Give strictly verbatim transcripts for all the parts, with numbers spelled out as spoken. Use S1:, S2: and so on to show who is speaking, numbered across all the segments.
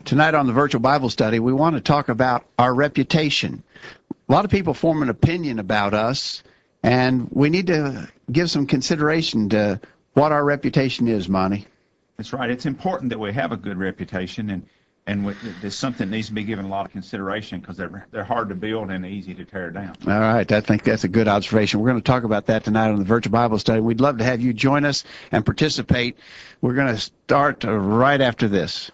S1: Tonight on the Virtual Bible Study, we want to talk about our reputation. A lot of people form an opinion about us, and we need to give some consideration to what our reputation is, Monty.
S2: That's right. It's important that we have a good reputation, and and there's something that needs to be given a lot of consideration because they're they're hard to build and easy to tear down.
S1: All right, I think that's a good observation. We're going to talk about that tonight on the Virtual Bible Study. We'd love to have you join us and participate. We're going to start right after this.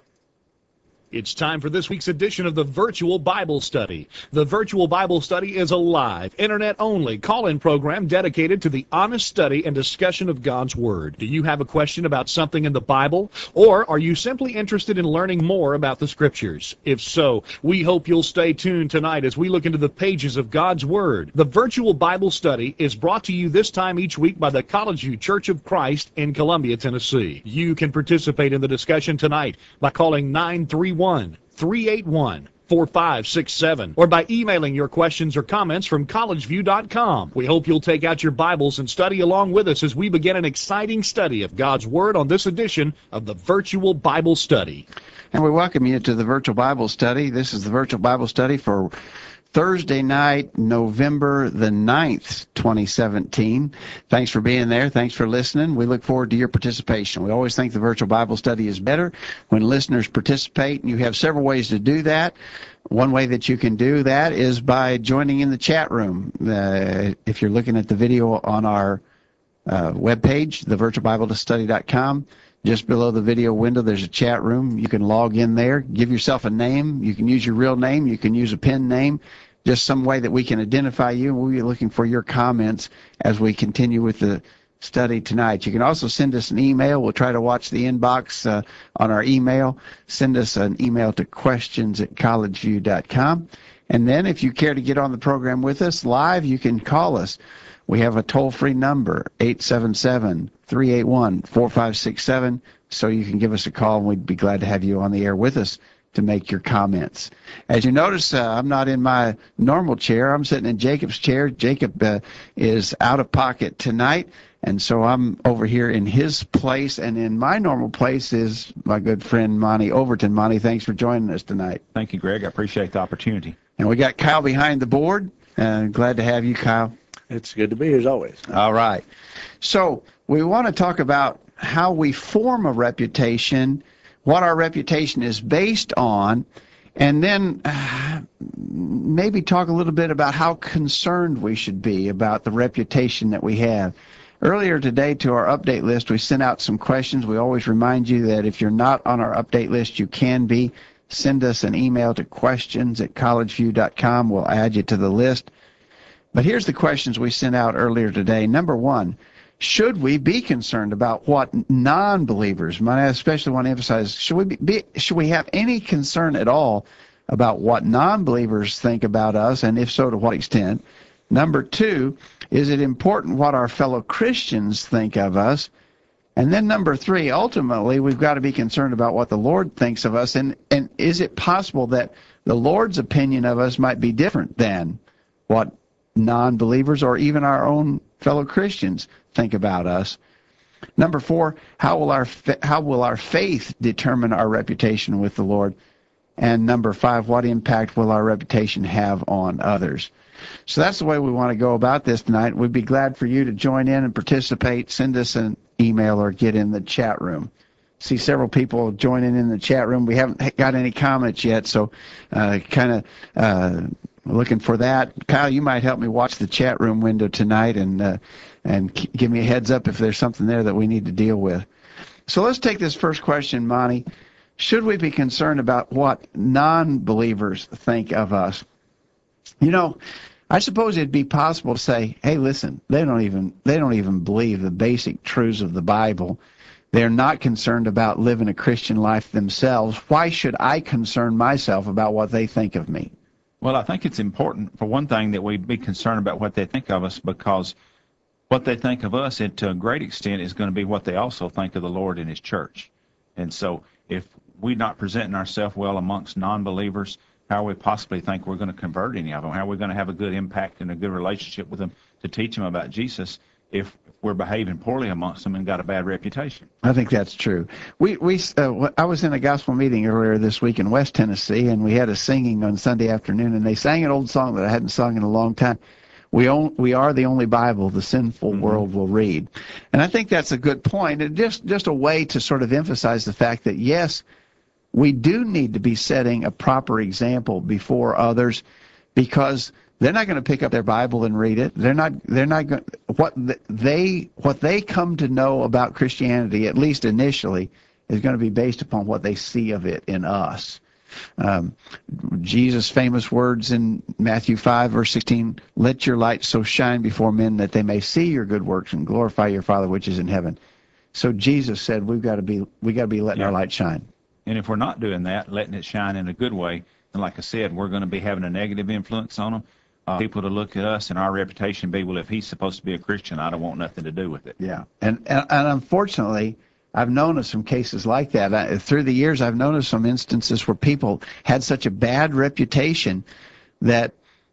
S3: It's time for this week's edition of the Virtual Bible Study. The Virtual Bible Study is a live, internet-only call-in program dedicated to the honest study and discussion of God's Word. Do you have a question about something in the Bible? Or are you simply interested in learning more about the Scriptures? If so, we hope you'll stay tuned tonight as we look into the pages of God's Word. The Virtual Bible Study is brought to you this time each week by the College View Church of Christ in Columbia, Tennessee. You can participate in the discussion tonight by calling nine three one, three eight one, four five six seven or by emailing your questions or comments from college view dot com. We hope you'll take out your Bibles and study along with us as we begin an exciting study of God's Word on this edition of the Virtual Bible Study.
S1: And we welcome you to the Virtual Bible Study. This is the Virtual Bible Study for Thursday night, November the ninth, twenty seventeen. Thanks for being there. Thanks for listening. We look forward to your participation. We always think the Virtual Bible Study is better when listeners participate, and you have several ways to do that. One way that you can do that is by joining in the chat room. Uh, if you're looking at the video on our uh, webpage, the virtual bible study dot com, just below the video window, there's a chat room. You can log in there, give yourself a name. You can use your real name. You can use a pen name, just some way that we can identify you. We'll be looking for your comments as we continue with the study tonight. You can also send us an email. We'll try to watch the inbox uh, on our email. Send us an email to questions at college view dot com. And then if you care to get on the program with us live, you can call us. We have a toll-free number, eight seven seven, three eight one, four five six seven, so you can give us a call, and we'd be glad to have you on the air with us to make your comments. As you notice, uh, I'm not in my normal chair. I'm sitting in Jacob's chair. Jacob uh, is out of pocket tonight, and so I'm over here in his place, and in my normal place is my good friend Monty Overton. Monty, thanks for joining us tonight.
S2: Thank you, Greg. I appreciate the opportunity.
S1: And we got Kyle behind the board. Uh, glad to have you, Kyle.
S4: It's good to be here as always.
S1: All right. So we want to talk about how we form a reputation, what our reputation is based on, and then uh, maybe talk a little bit about how concerned we should be about the reputation that we have. Earlier today to our update list, we sent out some questions. We always remind you that if you're not on our update list, you can be. Send us an email to questions at college view dot com. We'll add you to the list. But here's the questions we sent out earlier today. Number one, should we be concerned about what non-believers, I especially want to emphasize, should we be, should we have any concern at all about what non-believers think about us, and if so, to what extent? Number two, is it important what our fellow Christians think of us? And then number three, ultimately, we've got to be concerned about what the Lord thinks of us, and, and is it possible that the Lord's opinion of us might be different than what non-believers or even our own fellow Christians think about us? Number four, how will our how will our faith determine our reputation with the Lord? And number five, what impact will our reputation have on others? So that's the way we want to go about this tonight. We'd be glad for you to join in and participate. Send us an email or get in the chat room. See several people joining in the chat room. We haven't got any comments yet, so uh, kind of uh, looking for that. Kyle, you might help me watch the chat room window tonight and uh, and give me a heads up if there's something there that we need to deal with. So let's take this first question, Monty. Should we be concerned about what non-believers think of us? You know, I suppose it'd be possible to say, hey, listen, they don't even they don't even believe the basic truths of the Bible. They're not concerned about living a Christian life themselves. Why should I concern myself about what they think of me?
S2: Well, I think it's important, for one thing, that we be concerned about what they think of us, because what they think of us, it, to a great extent, is going to be what they also think of the Lord and His church. And so if we're not presenting ourselves well amongst non-believers, how we possibly think we're going to convert any of them, how are we going to have a good impact and a good relationship with them to teach them about Jesus if we're behaving poorly amongst them and got a bad reputation.
S1: I think that's true. We we uh, I was in a gospel meeting earlier this week in West Tennessee, and we had a singing on Sunday afternoon, and they sang an old song that I hadn't sung in a long time. We own, we are the only Bible the sinful mm-hmm. world will read, and I think that's a good point, and just just a way to sort of emphasize the fact that yes, we do need to be setting a proper example before others, because they're not going to pick up their Bible and read it. They're not. They're not going. What they what they come to know about Christianity, at least initially, is going to be based upon what they see of it in us. Um, Jesus' famous words in Matthew five, verse sixteen: "Let your light so shine before men that they may see your good works and glorify your Father which is in heaven." So Jesus said, "We've got to be we got to be letting yeah. our light shine."
S2: And if we're not doing that, letting it shine in a good way, and like I said, we're going to be having a negative influence on them. Uh, people to look at us and our reputation be, well, if he's supposed to be a Christian, I don't want nothing to do with it.
S1: Yeah, and and, and unfortunately, I've known of some cases like that. I, through the years, I've known of some instances where people had such a bad reputation that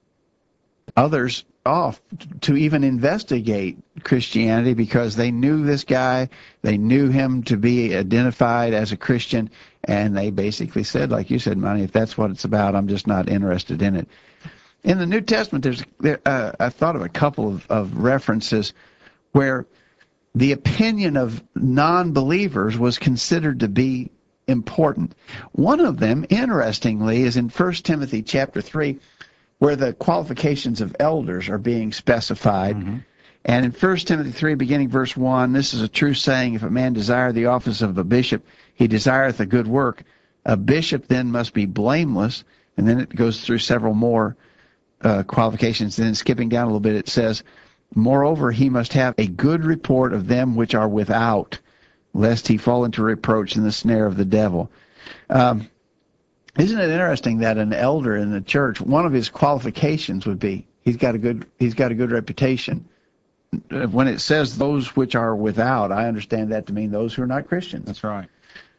S1: others off to even investigate Christianity because they knew this guy, they knew him to be identified as a Christian, and they basically said, like you said, Monty, if that's what it's about, I'm just not interested in it. In the New Testament, there's there, uh, I thought of a couple of, of references where the opinion of non-believers was considered to be important. One of them, interestingly, is in First Timothy chapter three, where the qualifications of elders are being specified. Mm-hmm. And in First Timothy three, beginning verse one, this is a true saying, if a man desire the office of a bishop, he desireth a good work. A bishop then must be blameless. And then it goes through several more uh, qualifications. Then skipping down a little bit, it says, moreover, he must have a good report of them which are without, lest he fall into reproach in the snare of the devil. Um, Isn't it interesting that an elder in the church, one of his qualifications would be he's got a good he's got a good reputation. When it says those which are without, I understand that to mean those who are not Christians.
S2: That's right.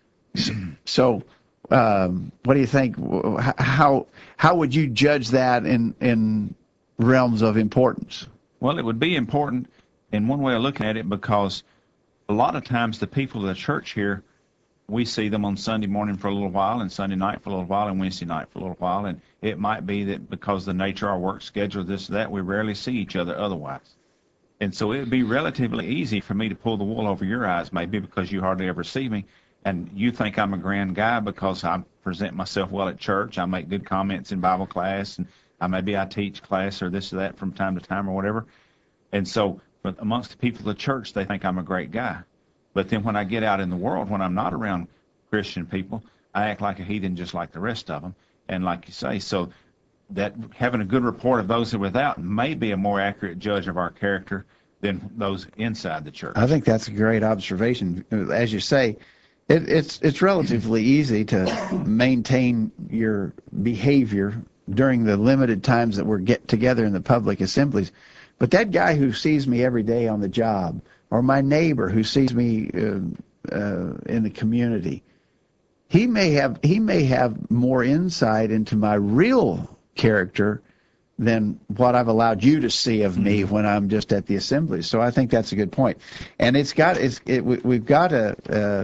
S1: So, um, what do you think? How how would you judge that in in realms of importance?
S2: Well, it would be important in one way of looking at it, because a lot of times the people of the church here, we see them on Sunday morning for a little while, and Sunday night for a little while, and Wednesday night for a little while. And it might be that because of the nature of our work schedule, this or that, we rarely see each other otherwise. And so it would be relatively easy for me to pull the wool over your eyes, maybe because you hardly ever see me, and you think I'm a grand guy because I present myself well at church. I make good comments in Bible class, and I, maybe I teach class or this or that from time to time or whatever. And so but amongst the people of the church, they think I'm a great guy. But then when I get out in the world, when I'm not around Christian people, I act like a heathen just like the rest of them. And like you say, so that having a good report of those who are without may be a more accurate judge of our character than those inside the church.
S1: I think that's a great observation. As you say, it, it's it's relatively easy to maintain your behavior during the limited times that we're get together in the public assemblies. But that guy who sees me every day on the job, or my neighbor who sees me uh, uh, in the community, he may have he may have more insight into my real character than what I've allowed you to see of me when I'm just at the assembly. So I think that's a good point, and it's got it's it, we, we've got to uh,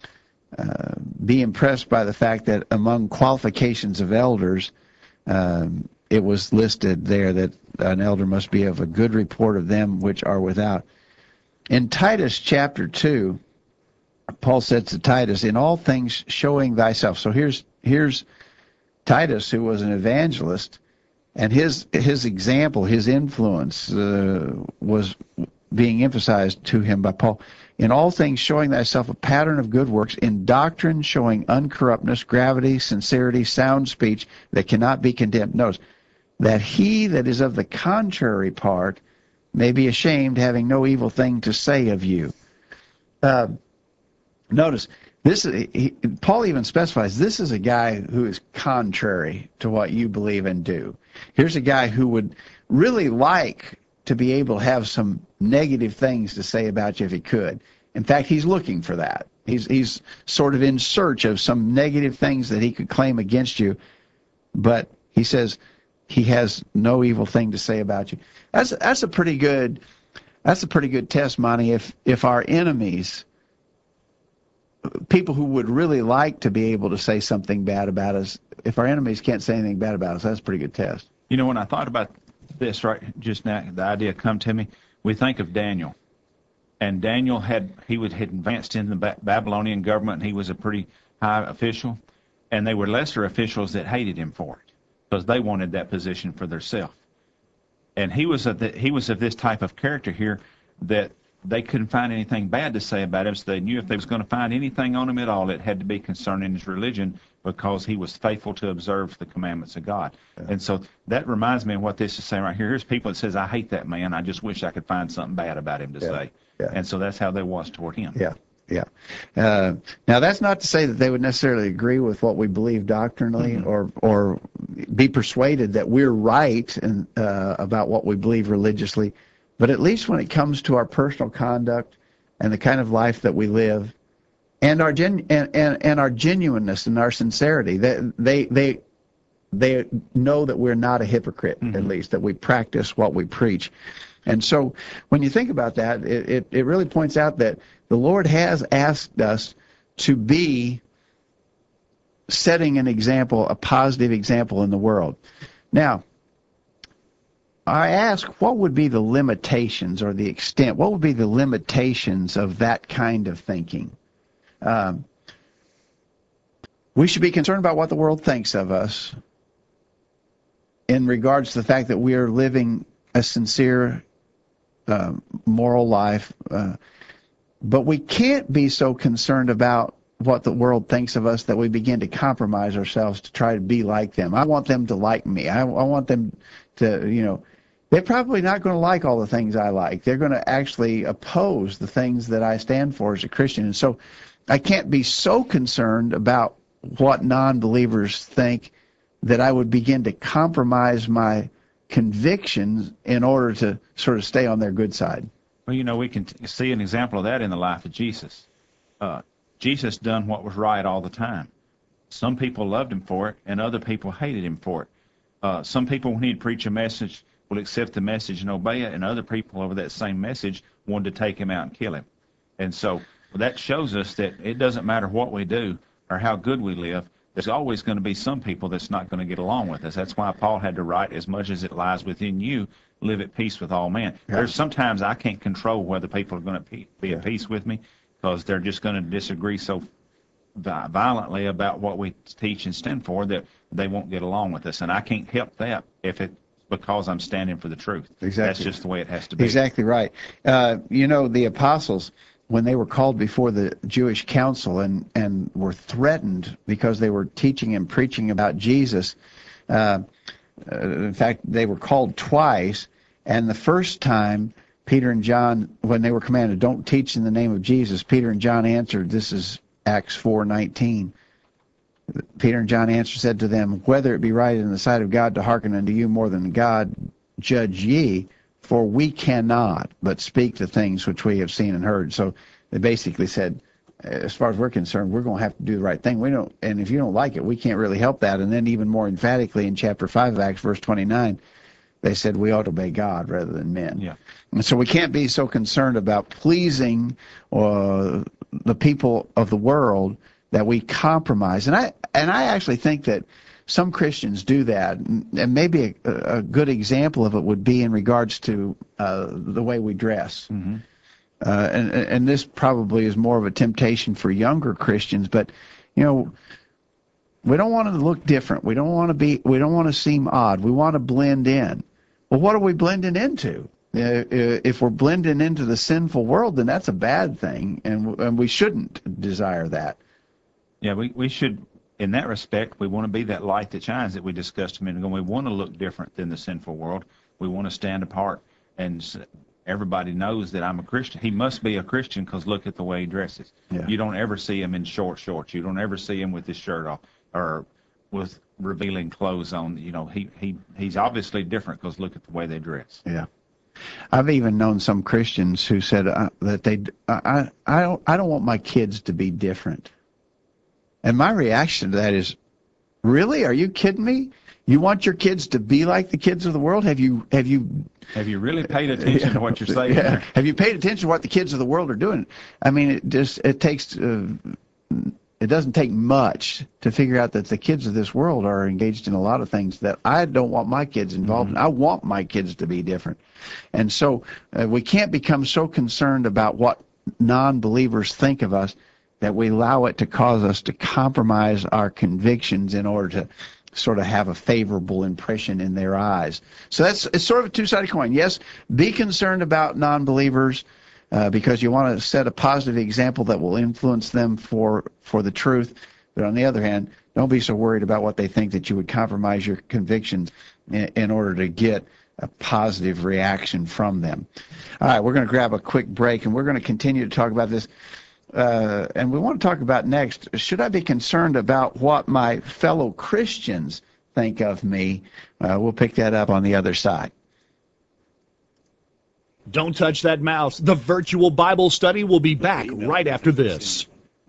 S1: uh, be impressed by the fact that among qualifications of elders, um, it was listed there that an elder must be of a good report of them which are without. In Titus chapter two, Paul said to Titus, in all things showing thyself. So here's here's Titus, who was an evangelist, and his his example, his influence uh, was being emphasized to him by Paul. In all things showing thyself a pattern of good works, in doctrine showing uncorruptness, gravity, sincerity, sound speech that cannot be condemned. Notice, that he that is of the contrary part may be ashamed, having no evil thing to say of you. Uh, notice, this he, Paul even specifies this is a guy who is contrary to what you believe and do. Here's a guy who would really like to be able to have some negative things to say about you if he could. In fact, he's looking for that. He's he's sort of in search of some negative things that he could claim against you, but he says he has no evil thing to say about you. That's that's a pretty good That's a pretty good test, Monty. If if our enemies, people who would really like to be able to say something bad about us, if our enemies can't say anything bad about us, that's a pretty good test.
S2: You know, when I thought about this right just now, the idea come to me. We think of Daniel, and Daniel had he would had advanced in the ba- Babylonian government, and he was a pretty high official, and they were lesser officials that hated him for it because they wanted that position for themselves. And he was of the, he was of this type of character here that they couldn't find anything bad to say about him, so they knew if they was going to find anything on him at all, it had to be concerning his religion because he was faithful to observe the commandments of God. Yeah. And so that reminds me of what this is saying right here. Here's people that says, I hate that man. I just wish I could find something bad about him to
S1: yeah.
S2: say.
S1: Yeah.
S2: And so that's how they was toward him.
S1: Yeah. Yeah. Uh, now, that's not to say that they would necessarily agree with what we believe doctrinally mm-hmm. or or be persuaded that we're right and, uh, about what we believe religiously. But at least when it comes to our personal conduct and the kind of life that we live and our gen- and, and, and our genuineness and our sincerity, they, they, they, they know that we're not a hypocrite, mm-hmm. at least, that we practice what we preach. And so when you think about that, it, it, it really points out that the Lord has asked us to be setting an example, a positive example in the world. Now, I ask, what would be the limitations or the extent, what would be the limitations of that kind of thinking? Um, we should be concerned about what the world thinks of us in regards to the fact that we are living a sincere, uh, moral life, uh, but we can't be so concerned about what the world thinks of us that we begin to compromise ourselves to try to be like them. I want them to like me. I, I want them to, you know, they're probably not going to like all the things I like. They're going to actually oppose the things that I stand for as a Christian. And so I can't be so concerned about what non-believers think that I would begin to compromise my convictions in order to sort of stay on their good side.
S2: Well, you know, we can t- see an example of that in the life of Jesus. Uh, Jesus done what was right all the time. Some people loved him for it, and other people hated him for it. Uh, some people, when he'd preach a message, will accept the message and obey it, and other people over that same message wanted to take him out and kill him. And so well, that shows us that it doesn't matter what we do or how good we live, there's always going to be some people that's not going to get along with us. That's why Paul had to write, as much as it lies within you, live at peace with all men. Yeah. There's sometimes I can't control whether people are going to be yeah. at peace with me because they're just going to disagree so violently about what we teach and stand for that they won't get along with us. And I can't help that if it because I'm standing for the truth.
S1: Exactly.
S2: That's just the way it has to be.
S1: Exactly right. Uh, you know, the apostles, when they were called before the Jewish council and, and were threatened because they were teaching and preaching about Jesus, uh, uh, in fact, they were called twice, and the first time, Peter and John, when they were commanded, don't teach in the name of Jesus, Peter and John answered, this is Acts four nineteen, Peter and John answered, said to them, whether it be right in the sight of God to hearken unto you more than God, judge ye, for we cannot but speak the things which we have seen and heard. So they basically said, as far as we're concerned, we're going to have to do the right thing. We don't, and if you don't like it, we can't really help that. And then even more emphatically in chapter five of Acts, verse twenty-nine, they said we ought to obey God rather than men.
S2: Yeah.
S1: And so we can't be so concerned about pleasing uh, the people of the world that we compromise. And I and I actually think that some Christians do that, and maybe a, a good example of it would be in regards to uh, the way we dress.
S2: Mm-hmm.
S1: Uh, and, and this probably is more of a temptation for younger Christians, but, you know, we don't want to look different. We don't want to be, we don't want to seem odd. We want to blend in. Well, what are we blending into? Uh, if we're blending into the sinful world, then that's a bad thing, and, and we shouldn't desire that.
S2: Yeah, we, we should, in that respect, we want to be that light that shines that we discussed a minute ago. We want to look different than the sinful world. We want to stand apart, and everybody knows that I'm a Christian. He must be a Christian because look at the way he dresses.
S1: Yeah.
S2: You don't ever see him in short shorts. You don't ever see him with his shirt off or with revealing clothes on. You know, he, he he's obviously different because look at the way they dress.
S1: Yeah. I've even known some Christians who said uh, that they, I, I don't, I don't want my kids to be different. And my reaction to that is, really? Are you kidding me? You want your kids to be like the kids of the world? Have you have you
S2: Have you really paid attention to what you're saying
S1: yeah.
S2: there?
S1: Have you paid attention to what the kids of the world are doing? I mean, it just it takes uh, it doesn't take much to figure out that the kids of this world are engaged in a lot of things that I don't want my kids involved mm-hmm. in. I want my kids to be different, and so uh, we can't become so concerned about what non-believers think of us that we allow it to cause us to compromise our convictions in order to sort of have a favorable impression in their eyes. So that's it's sort of a two-sided coin. Yes, be concerned about non-believers uh, because you want to set a positive example that will influence them for for the truth. But on the other hand, don't be so worried about what they think that you would compromise your convictions in, in order to get a positive reaction from them. All right, we're going to grab a quick break, and we're going to continue to talk about this. Uh, and we want to talk about next, should I be concerned about what my fellow Christians think of me? Uh, we'll pick that up on the other side.
S3: Don't touch that mouse. The virtual Bible study will be back right after this.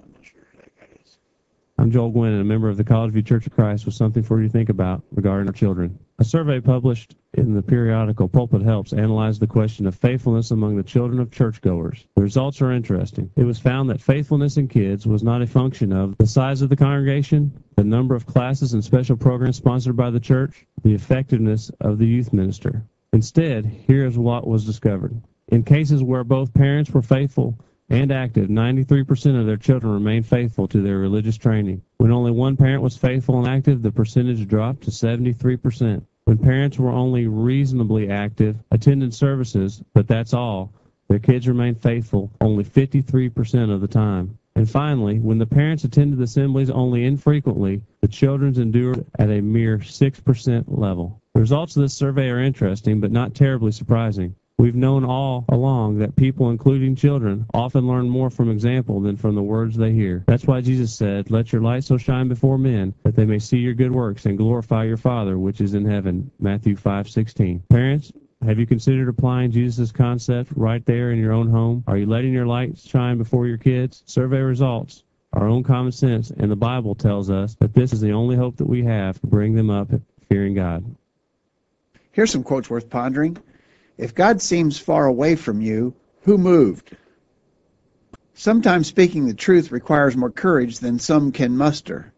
S4: I'm Joel Gwynn, and a member of the College View Church of Christ, with something for you to think about regarding our children. A survey published in the periodical Pulpit Helps analyzed the question of faithfulness among the children of churchgoers. The results are interesting. It was found that faithfulness in kids was not a function of the size of the congregation, the number of classes and special programs sponsored by the church, the effectiveness of the youth minister. Instead, here is what was discovered. In cases where both parents were faithful and active, ninety-three percent of their children remained faithful to their religious training. When only one parent was faithful and active, the percentage dropped to seventy-three percent. When parents were only reasonably active, attended services, but that's all, their kids remained faithful only fifty-three percent of the time. And finally, when the parents attended assemblies only infrequently, the children endured at a mere six percent level. The results of this survey are interesting, but not terribly surprising. We've known all along that people, including children, often learn more from example than from the words they hear. That's why Jesus said, "Let your light so shine before men, that they may see your good works and glorify your Father which is in heaven." Matthew five sixteen. Parents, have you considered applying Jesus' concept right there in your own home? Are you letting your light shine before your kids? Survey results, our own common sense, and the Bible tells us that this is the only hope that we have to bring them up fearing God.
S1: Here's some quotes worth pondering. If God seems far away from you, who moved? Sometimes speaking the truth requires more courage than some can muster.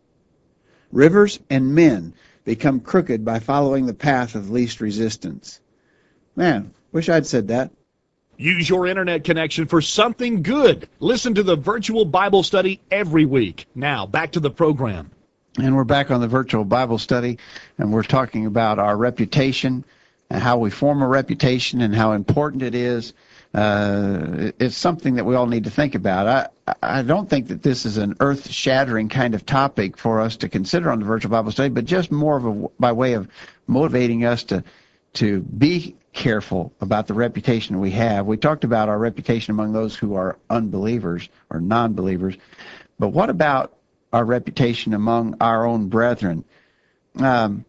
S1: Rivers and men become crooked by following the path of least resistance. Man, wish I'd said that.
S3: Use your internet connection for something good. Listen to the virtual Bible study every week. Now, back to the program.
S1: And we're back on the virtual Bible study, and we're talking about our reputation and how we form a reputation and how important it is. Uh, it's something that we all need to think about. I, I don't think that this is an earth-shattering kind of topic for us to consider on the virtual Bible study, but just more of a, by way of motivating us to, to be careful about the reputation we have. We talked about our reputation among those who are unbelievers or non-believers, but what about our reputation among our own brethren? Um,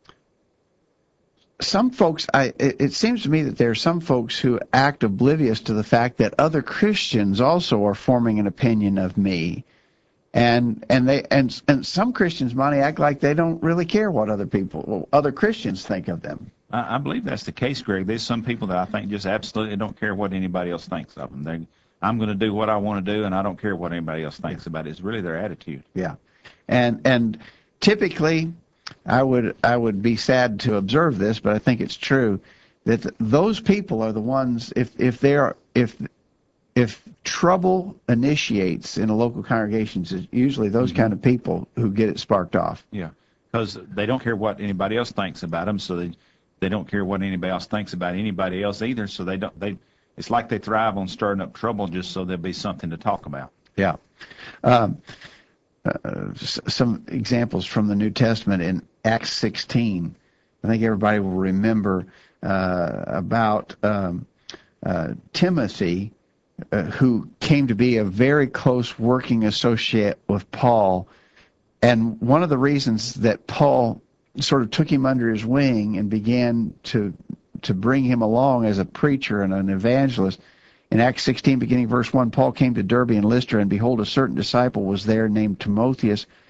S1: Some folks, I, it, it seems to me that there are some folks who act oblivious to the fact that other Christians also are forming an opinion of me, and and they and and some Christians, Monty, act like they don't really care what other people, other Christians think of them.
S2: I, I believe that's the case, Greg. There's some people that I think just absolutely don't care what anybody else thinks of them. They, I'm going to do what I want to do, and I don't care what anybody else thinks about it. It's really their attitude.
S1: Yeah, and and typically, I would I would be sad to observe this, but I think it's true that those people are the ones, if if they are if if trouble initiates in a local congregation, it's usually those mm-hmm. kind of people who get it sparked off.
S2: Yeah, because they don't care what anybody else thinks about them, so they they don't care what anybody else thinks about anybody else either. So they don't they. It's like they thrive on stirring up trouble just so there'll be something to talk about.
S1: Yeah. Um, Uh, some examples from the New Testament in Acts sixteen. I think everybody will remember uh, about um, uh, Timothy, uh, who came to be a very close working associate with Paul. And one of the reasons that Paul sort of took him under his wing and began to to bring him along as a preacher and an evangelist, in Acts sixteen, beginning verse one, Paul came to Derbe and Lystra, and behold, a certain disciple was there named Timotheus,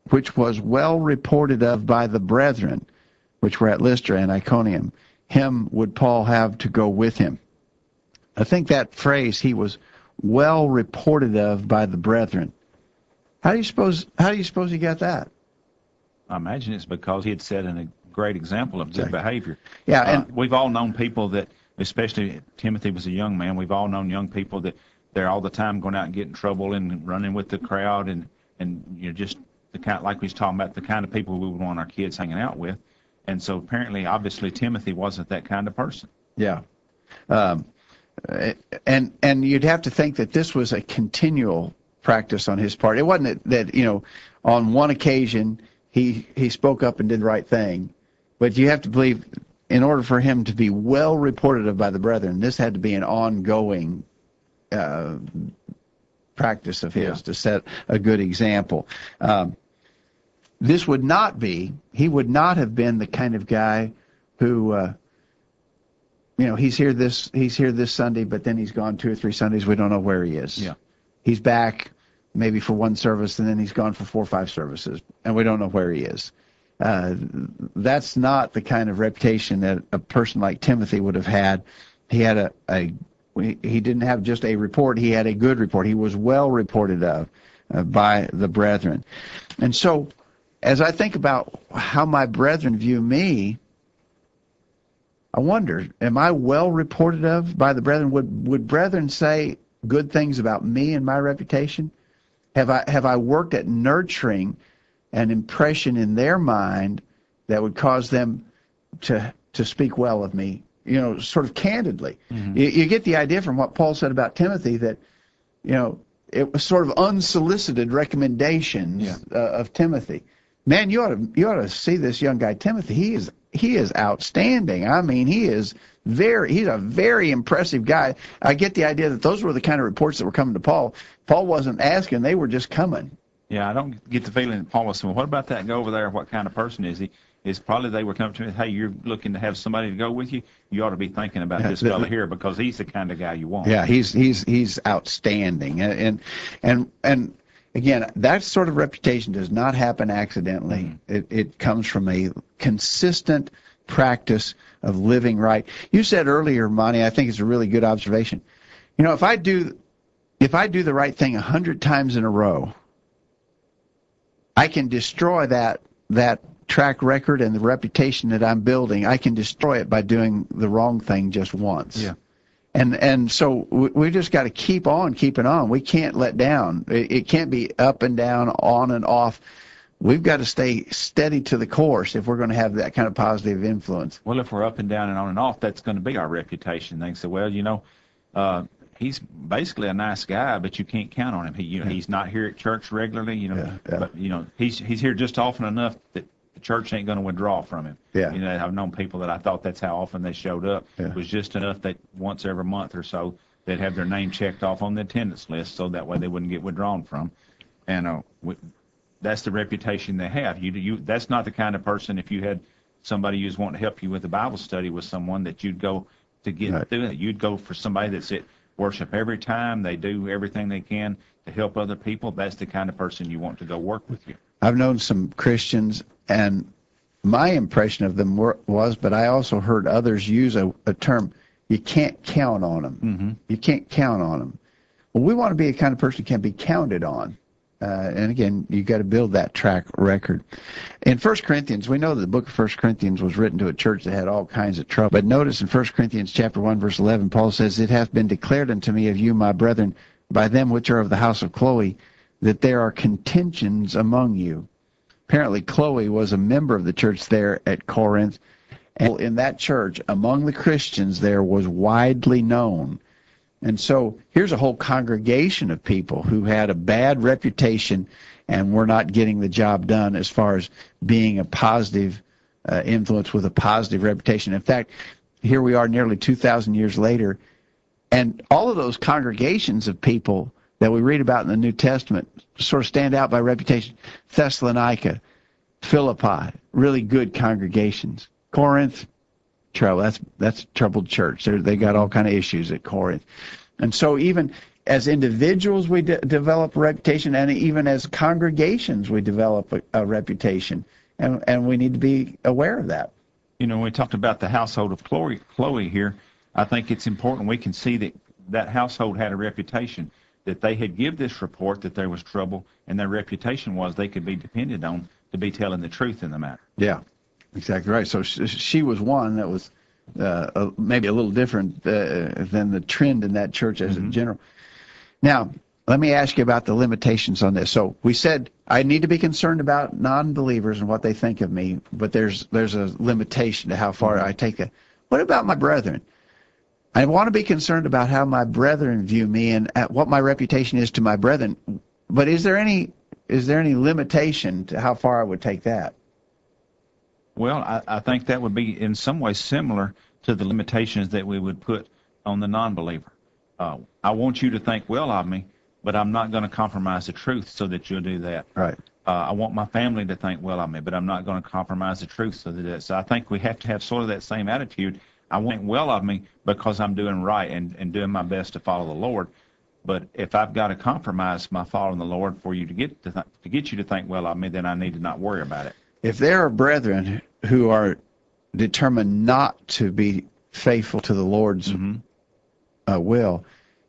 S1: which was well reported of by the brethren, which were at Lystra and Iconium, him would Paul have to go with him. I think that phrase, he was well reported of by the brethren. How do you suppose, how do you suppose he got that?
S2: I imagine it's because he had set an, a great example of good
S1: Exactly.
S2: behavior.
S1: Yeah,
S2: Uh,
S1: and
S2: we've all known people that, especially Timothy was a young man, we've all known young people that they're all the time going out and getting in trouble and running with the crowd and, and you know, just the kind, like we was talking about, the kind of people we would want our kids hanging out with. And so apparently, obviously, Timothy wasn't that kind of person.
S1: yeah. Um, and and you'd have to think that this was a continual practice on his part. It wasn't that, that you know, on one occasion he he spoke up and did the right thing, but you have to believe in order for him to be well reported of by the brethren, this had to be an ongoing uh, practice of his
S2: Yeah.
S1: to set a good example. Um, this would not be, he would not have been the kind of guy who, uh, you know, he's here this he's here this Sunday, but then he's gone two or three Sundays. We don't know where he is.
S2: Yeah.
S1: He's back maybe for one service, and then he's gone for four or five services, and we don't know where he is. Uh, that's not the kind of reputation that a person like Timothy would have had. He had a, a he didn't have just a report. He had a good report. He was well reported of uh, by the brethren. And so as I think about how my brethren view me, I wonder, am I well reported of by the brethren? Would would brethren say good things about me and my reputation? Have I have I worked at nurturing an impression in their mind that would cause them to to speak well of me, you know, sort of candidly?
S2: Mm-hmm.
S1: You, you get the idea from what Paul said about Timothy that, you know, it was sort of unsolicited recommendations
S2: Yeah.
S1: uh, of Timothy. Man, you ought to you ought to see this young guy Timothy. He is he is outstanding. I mean, he is very he's a very impressive guy. I get the idea that those were the kind of reports that were coming to Paul. Paul wasn't asking; they were just coming.
S2: Yeah, I don't get the feeling that Paul was saying, well, what about that guy over there? What kind of person is he? It's probably they were coming to me, hey, you're looking to have somebody to go with you. You ought to be thinking about
S1: Yeah,
S2: this
S1: the-
S2: fella here because he's the kind of guy you want.
S1: Yeah, he's he's he's outstanding, and and and, and again, that sort of reputation does not happen accidentally.
S2: Mm-hmm.
S1: It it comes from a consistent practice of living right. You said earlier, Monty, I think it's a really good observation. You know, if I do if I do the right thing a hundred times in a row, I can destroy that that track record and the reputation that I'm building. I can destroy it by doing the wrong thing just once.
S2: Yeah.
S1: And and so we, we just got to keep on keeping on. We can't let down. It, it can't be up and down, on and off. We've got to stay steady to the course if we're going to have that kind of positive influence.
S2: Well, if we're up and down and on and off, that's going to be our reputation. They say, well, you know, uh, he's basically a nice guy, but you can't count on him. He, you know,
S1: Yeah.
S2: he's not here at church regularly. You know,
S1: Yeah, yeah.
S2: but you know, he's he's here just often enough that the church ain't going to withdraw from him.
S1: Yeah.
S2: You know, I've known people that I thought that's how often they showed up.
S1: Yeah.
S2: It was just enough that once every month or so they'd have their name checked off on the attendance list, so that way they wouldn't get withdrawn from. And uh, we, that's the reputation they have. You you that's not the kind of person, if you had somebody who's wanting to help you with a Bible study with someone, that you'd go to get
S1: Right.
S2: through it. You'd go for somebody that's at worship every time. They do everything they can to help other people. That's the kind of person you want to go work with you.
S1: I've known some Christians, and my impression of them were, was, but I also heard others use a, a term, you can't count on them.
S2: Mm-hmm.
S1: You can't count on them. Well, we want to be a kind of person who can be counted on. Uh, and again, you got to build that track record. In First Corinthians, we know that the book of First Corinthians was written to a church that had all kinds of trouble. But notice in First Corinthians chapter one, verse eleven, Paul says, it hath been declared unto me of you, my brethren, by them which are of the house of Chloe, that there are contentions among you. Apparently, Chloe was a member of the church there at Corinth. And in that church, among the Christians there, was widely known. And so here's a whole congregation of people who had a bad reputation and were not getting the job done as far as being a positive uh, influence with a positive reputation. In fact, here we are nearly two thousand years later, and all of those congregations of people that we read about in the New Testament sort of stand out by reputation. Thessalonica, Philippi, really good congregations. Corinth, trouble. That's that's a troubled church. They're, they got all kind of issues at Corinth. And so even as individuals, we de- develop a reputation, and even as congregations, we develop a, a reputation, and and we need to be aware of that.
S2: You know, we talked about the household of Chloe, Chloe here. I think it's important we can see that that household had a reputation, that they had give this report that there was trouble, and their reputation was they could be depended on to be telling the truth in the matter.
S1: Yeah, exactly right. So she, she was one that was uh, a, maybe a little different uh, than the trend in that church as
S2: Mm-hmm.
S1: in general. Now, let me ask you about the limitations on this. So we said I need to be concerned about non-believers and what they think of me, but there's there's a limitation to how far
S2: Mm-hmm.
S1: I take that. What about my brethren? I want to be concerned about how my brethren view me and at what my reputation is to my brethren. But is there any is there any limitation to how far I would take that?
S2: Well, I, I think that would be in some ways similar to the limitations that we would put on the non-believer. Uh, I want you to think well of me, but I'm not going to compromise the truth so that you'll do that.
S1: Right.
S2: Uh, I want my family to think well of me, but I'm not going to compromise the truth so that that. So I think we have to have sort of that same attitude. I want well of me because I'm doing right and, and doing my best to follow the Lord. But if I've got to compromise my following the Lord for you to get to, th- to get you to think well of me, then I need to not worry about it.
S1: If there are brethren who are determined not to be faithful to the Lord's
S2: Mm-hmm.
S1: uh, will,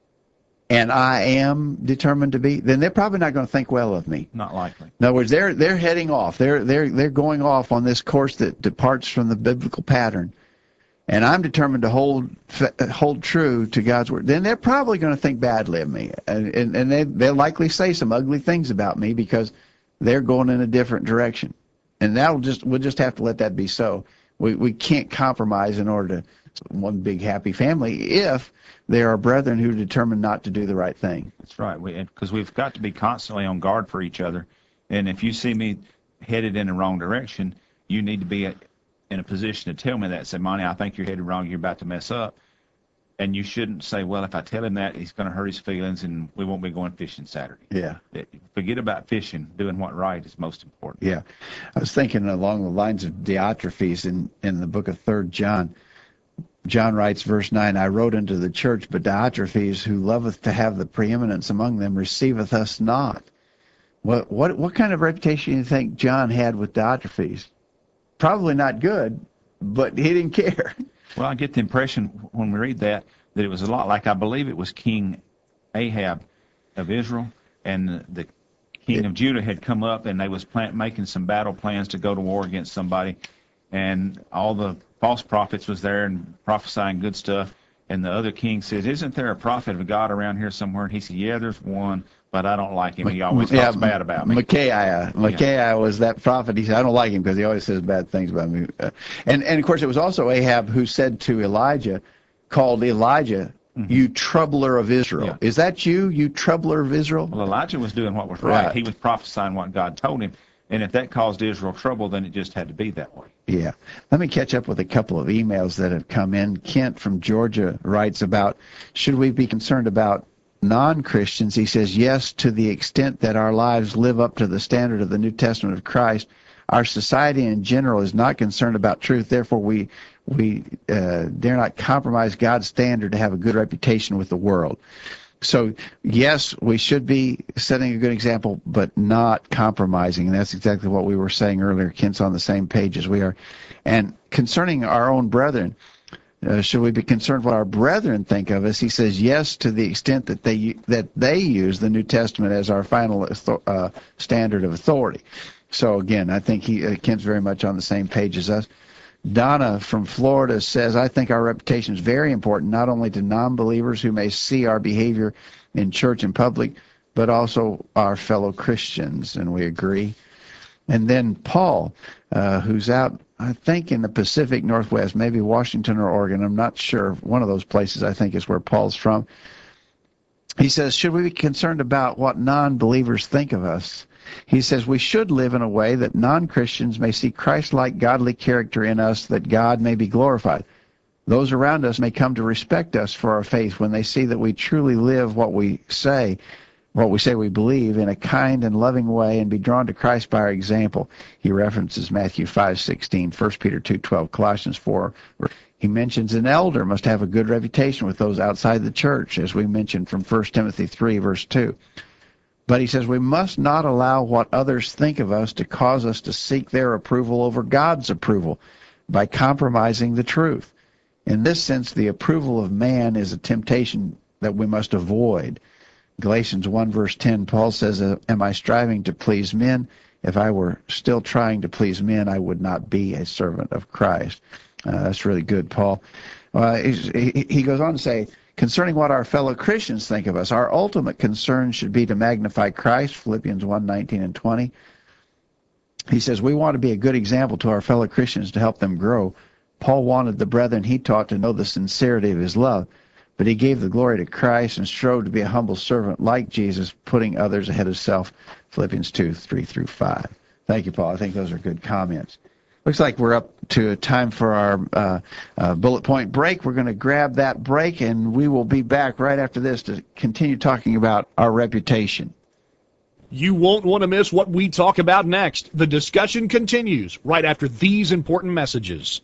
S1: and I am determined to be, then they're probably not going to think well of me.
S2: Not likely.
S1: In other words, they're they're heading off. They're they're they're going off on this course that departs from the biblical pattern, and I'm determined to hold hold true to God's word. Then they're probably going to think badly of me, and and, and they they'll likely say some ugly things about me because they're going in a different direction, and that'll just we'll just have to let that be so. We we can't compromise in order to one big happy family if there are brethren who are determined not to do the right thing.
S2: That's right. We because we've got to be constantly on guard for each other. And if you see me headed in the wrong direction, you need to be in a position to tell me that. Say, Monty, I think you're headed wrong. You're about to mess up. And you shouldn't say, well, if I tell him that, he's going to hurt his feelings and we won't be going fishing Saturday.
S1: Yeah.
S2: Forget about fishing. Doing what right is most important.
S1: Yeah. I was thinking along the lines of Diotrephes in, in the book of Third John. John writes, verse nine, I wrote unto the church, but Diotrephes, who loveth to have the preeminence among them, receiveth us not. What what what kind of reputation do you think John had with Diotrephes? Probably not good, but he didn't care.
S2: Well, I get the impression when we read that, that it was a lot like, I believe it was King Ahab of Israel, and the king of Judah had come up, and they was plan- making some battle plans to go to war against somebody, and all the false prophets was there and prophesying good stuff, and the other king says, isn't there a prophet of God around here somewhere? And he said, yeah, there's one, but I don't like him. He always talks bad about me.
S1: Micaiah. Micaiah was that prophet. He said, I don't like him because he always says bad things about me. Uh, and, and, of course, it was also Ahab who said to Elijah, called Elijah, mm-hmm. you troubler of Israel. Yeah. Is that you, you troubler of Israel?
S2: Well, Elijah was doing what was right.
S1: right.
S2: He was prophesying what God told him. And if that caused Israel trouble, then it just had to be that way.
S1: Yeah. Let me catch up with a couple of emails that have come in. Kent from Georgia writes about, should we be concerned about non-Christians? He says, yes, to the extent that our lives live up to the standard of the New Testament of Christ. Our society in general is not concerned about truth. Therefore, we we uh, dare not compromise God's standard to have a good reputation with the world. So, yes, we should be setting a good example, but not compromising. And that's exactly what we were saying earlier. Kent's on the same page as we are. And concerning our own brethren, uh, should we be concerned what our brethren think of us? He says, yes, to the extent that they that they use the New Testament as our final uh, standard of authority. So, again, I think he uh, Kent's very much on the same page as us. Donna from Florida says, I think our reputation is very important, not only to non-believers who may see our behavior in church and public, but also our fellow Christians, and we agree. And then Paul, uh, who's out, I think, in the Pacific Northwest, maybe Washington or Oregon, I'm not sure. One of those places, I think, is where Paul's from. He says, should we be concerned about what non-believers think of us? He says we should live in a way that non-Christians may see Christ-like godly character in us, that God may be glorified. Those around us may come to respect us for our faith when they see that we truly live what we say. what we say we believe in a kind and loving way and be drawn to Christ by our example. He references Matthew five sixteen, First Peter two twelve, Colossians four. He mentions an elder must have a good reputation with those outside the church, as we mentioned from First Timothy three, verse two. But he says we must not allow what others think of us to cause us to seek their approval over God's approval by compromising the truth. In this sense, the approval of man is a temptation that we must avoid. Galatians one, verse ten, Paul says, am I striving to please men? If I were still trying to please men, I would not be a servant of Christ. Uh, that's really good, Paul. Uh, he, he goes on to say, concerning what our fellow Christians think of us, our ultimate concern should be to magnify Christ, Philippians one, nineteen and twenty. He says, we want to be a good example to our fellow Christians to help them grow. Paul wanted the brethren he taught to know the sincerity of his love, but he gave the glory to Christ and strove to be a humble servant like Jesus, putting others ahead of self, Philippians two, three through five. Thank you, Paul. I think those are good comments. Looks like we're up to a time for our uh, uh, bullet point break. We're going to grab that break, and we will be back right after this to continue talking about our reputation.
S3: You won't want to miss what we talk about next. The discussion continues right after these important messages.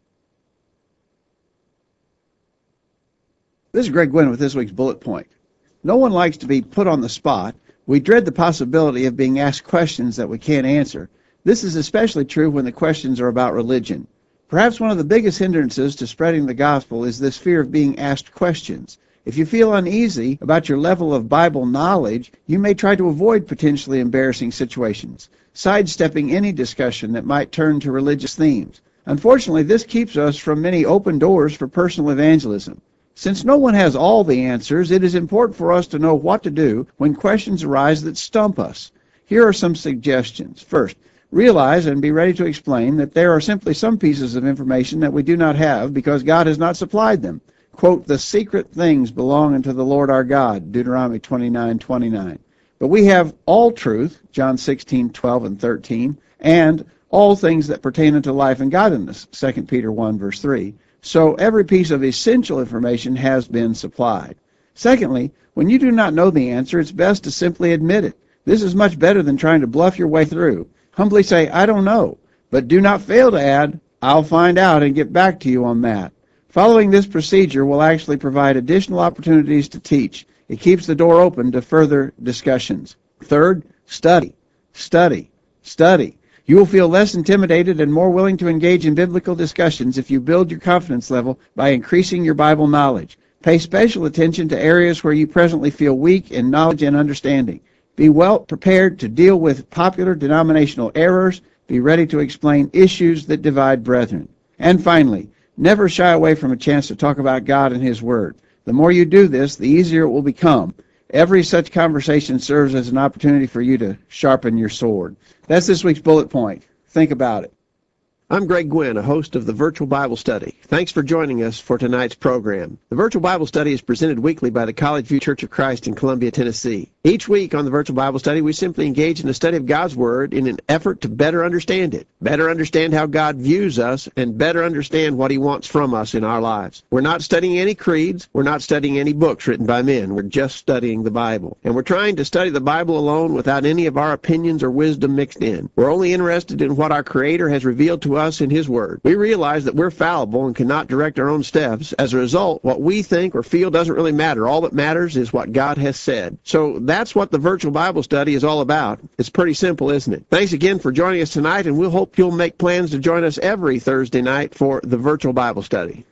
S1: This is Greg Gwynn with this week's bullet point. No one likes to be put on the spot. We dread the possibility of being asked questions that we can't answer. This is especially true when the questions are about religion. Perhaps one of the biggest hindrances to spreading the gospel is this fear of being asked questions. If you feel uneasy about your level of Bible knowledge, you may try to avoid potentially embarrassing situations, sidestepping any discussion that might turn to religious themes. Unfortunately, this keeps us from many open doors for personal evangelism. Since no one has all the answers, it is important for us to know what to do when questions arise that stump us. Here are some suggestions. First, realize and be ready to explain that there are simply some pieces of information that we do not have because God has not supplied them. Quote, the secret things belong unto the Lord our God, Deuteronomy twenty-nine twenty-nine. But we have all truth, John sixteen twelve and thirteen, and all things that pertain unto life and godliness, Second Peter one, verse three. So every piece of essential information has been supplied. Secondly, when you do not know the answer, it's best to simply admit it. This is much better than trying to bluff your way through. Humbly say, I don't know, but do not fail to add, I'll find out and get back to you on that. Following this procedure will actually provide additional opportunities to teach. It keeps the door open to further discussions. Third, study, study, study. You will feel less intimidated and more willing to engage in biblical discussions if you build your confidence level by increasing your Bible knowledge. Pay special attention to areas where you presently feel weak in knowledge and understanding. Be well prepared to deal with popular denominational errors. Be ready to explain issues that divide brethren. And finally, never shy away from a chance to talk about God and His Word. The more you do this, the easier it will become. Every such conversation serves as an opportunity for you to sharpen your sword. That's this week's bullet point. Think about it.
S5: I'm Greg Gwynn, a host of the Virtual Bible Study. Thanks for joining us for tonight's program. The Virtual Bible Study is presented weekly by the College View Church of Christ in Columbia, Tennessee. Each week on the Virtual Bible Study, we simply engage in the study of God's Word in an effort to better understand it, better understand how God views us, and better understand what He wants from us in our lives. We're not studying any creeds. We're not studying any books written by men. We're just studying the Bible. And we're trying to study the Bible alone without any of our opinions or wisdom mixed in. We're only interested in what our Creator has revealed to us in His Word. We realize that we're fallible and cannot direct our own steps. As a result, what we think or feel doesn't really matter. All that matters is what God has said. So that's what the Virtual Bible Study is all about. It's pretty simple, isn't it? Thanks again for joining us tonight, and we'll hope you'll make plans to join us every Thursday night for the Virtual Bible Study.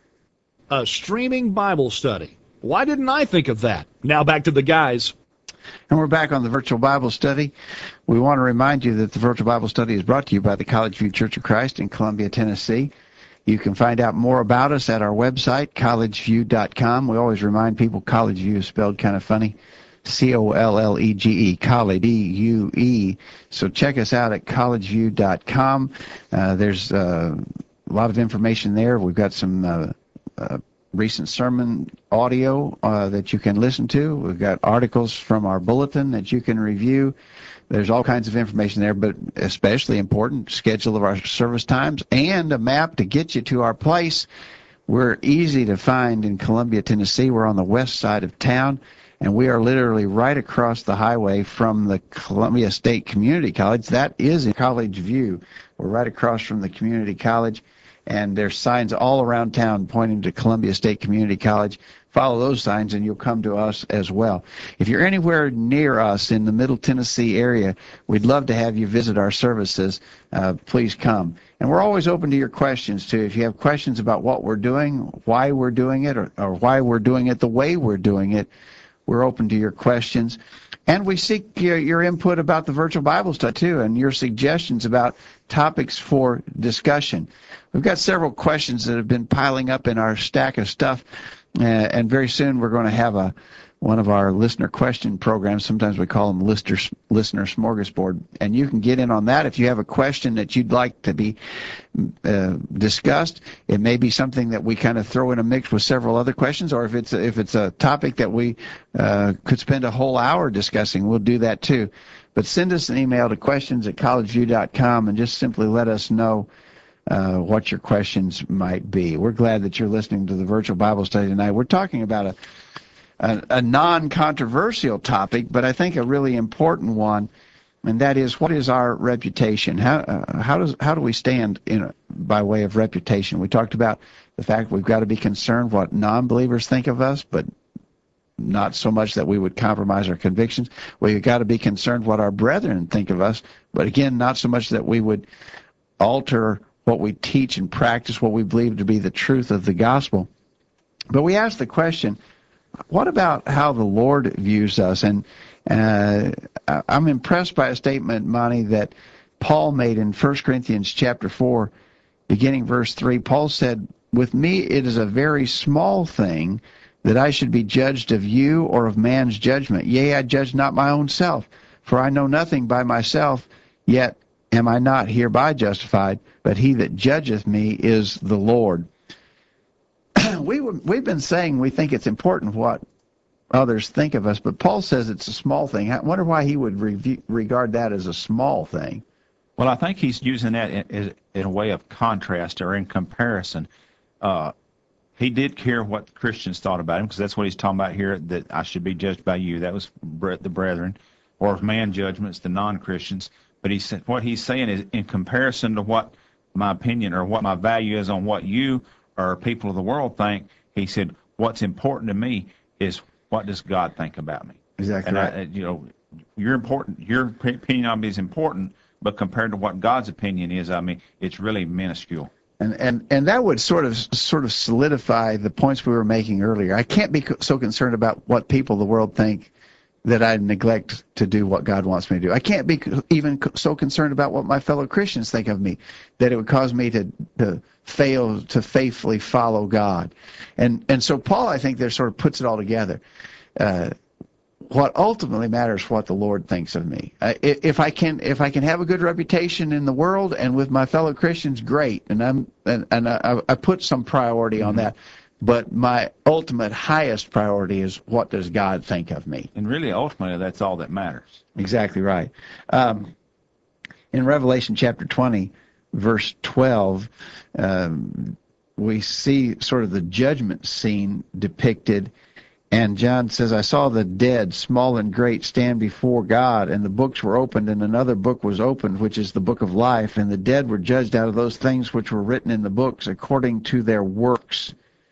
S3: A streaming Bible study. Why didn't I think of that? Now back to the guys.
S1: And we're back on the Virtual Bible Study. We want to remind you that the Virtual Bible Study is brought to you by the College View Church of Christ in Columbia, Tennessee. You can find out more about us at our website, college view dot com. We always remind people College View is spelled kind of funny. C O L L E G E, College, D U E. So check us out at college view dot com. Uh, there's uh, a lot of information there. We've got some uh, uh, recent sermon audio uh, that you can listen to. We've got articles from our bulletin that you can review. There's all kinds of information there, but especially important, schedule of our service times and a map to get you to our place. We're easy to find in Columbia, Tennessee. We're on the west side of town. and we are literally right across the highway from the Columbia State Community College. That is in College View. We're right across from the community college, and there's signs all around town pointing to Columbia State Community College. Follow those signs and you'll come to us as well. If you're anywhere near us in the Middle Tennessee area, we'd love to have you visit our services. Uh, please come. And we're always open to your questions too. If you have questions about what we're doing, why we're doing it, or, or why we're doing it the way we're doing it, we're open to your questions. And we seek your, your input about the virtual Bible study too, and your suggestions about topics for discussion. We've got several questions that have been piling up in our stack of stuff. Uh, and very soon we're going to have a one of our listener question programs. Sometimes we call them listener, listener smorgasbord. And you can get in on that if you have a question that you'd like to be uh, discussed. It may be something that we kind of throw in a mix with several other questions, or if it's a, if it's a topic that we uh, could spend a whole hour discussing, we'll do that too. But send us an email to questions at collegeview dot com and just simply let us know Uh, what your questions might be. We're glad that you're listening to the Virtual Bible Study tonight. We're talking about a, a, a non-controversial topic, but I think a really important one, and that is, what is our reputation? How uh, how does how do we stand in a, by way of reputation? We talked about the fact we've got to be concerned what non-believers think of us, but not so much that we would compromise our convictions. We've got to be concerned what our brethren think of us, but again, not so much that we would alter what we teach and practice, what we believe to be the truth of the gospel. But we ask the question, what about how the Lord views us? And uh, I'm impressed by a statement, Monty, that Paul made in First Corinthians chapter four, beginning verse three. Paul said, "With me it is a very small thing that I should be judged of you or of man's judgment. Yea, I judge not my own self, for I know nothing by myself, yet am I not hereby justified, but he that judgeth me is the Lord." we, we've been saying we think it's important what others think of us, but Paul says it's a small thing. I wonder why he would review, regard that as a small thing.
S2: Well, I think he's using that in, in a way of contrast or in comparison. Uh, he did care what Christians thought about him, because that's what he's talking about here, that I should be judged by you. That was the brethren, or man judgments, the non-Christians. But he said, what he's saying is, in comparison to what my opinion or what my value is on what you or people of the world think, he said, what's important to me is, what does God think about me?
S1: Exactly
S2: and
S1: right.
S2: I, you know, you're important. Your opinion on me is important, but compared to what God's opinion is, I mean, it's really minuscule.
S1: And and and that would sort of sort of solidify the points we were making earlier. I can't be so concerned about what people of the world think that I neglect to do what God wants me to do. I can't be even so concerned about what my fellow Christians think of me that it would cause me to, to fail to faithfully follow God. And and so Paul, I think, there sort of puts it all together. Uh, what ultimately matters is what the Lord thinks of me. Uh, if I can if I can have a good reputation in the world and with my fellow Christians, great. And I'm and, and I, I put some priority on that. But my ultimate highest priority is, what does God think of me?
S2: And really, ultimately, that's all that matters.
S1: Exactly right. Um, in Revelation chapter twenty, verse twelve, um, we see sort of the judgment scene depicted. And John says, "I saw the dead, small and great, stand before God, and the books were opened, and another book was opened, which is the book of life. And the dead were judged out of those things which were written in the books according to their works."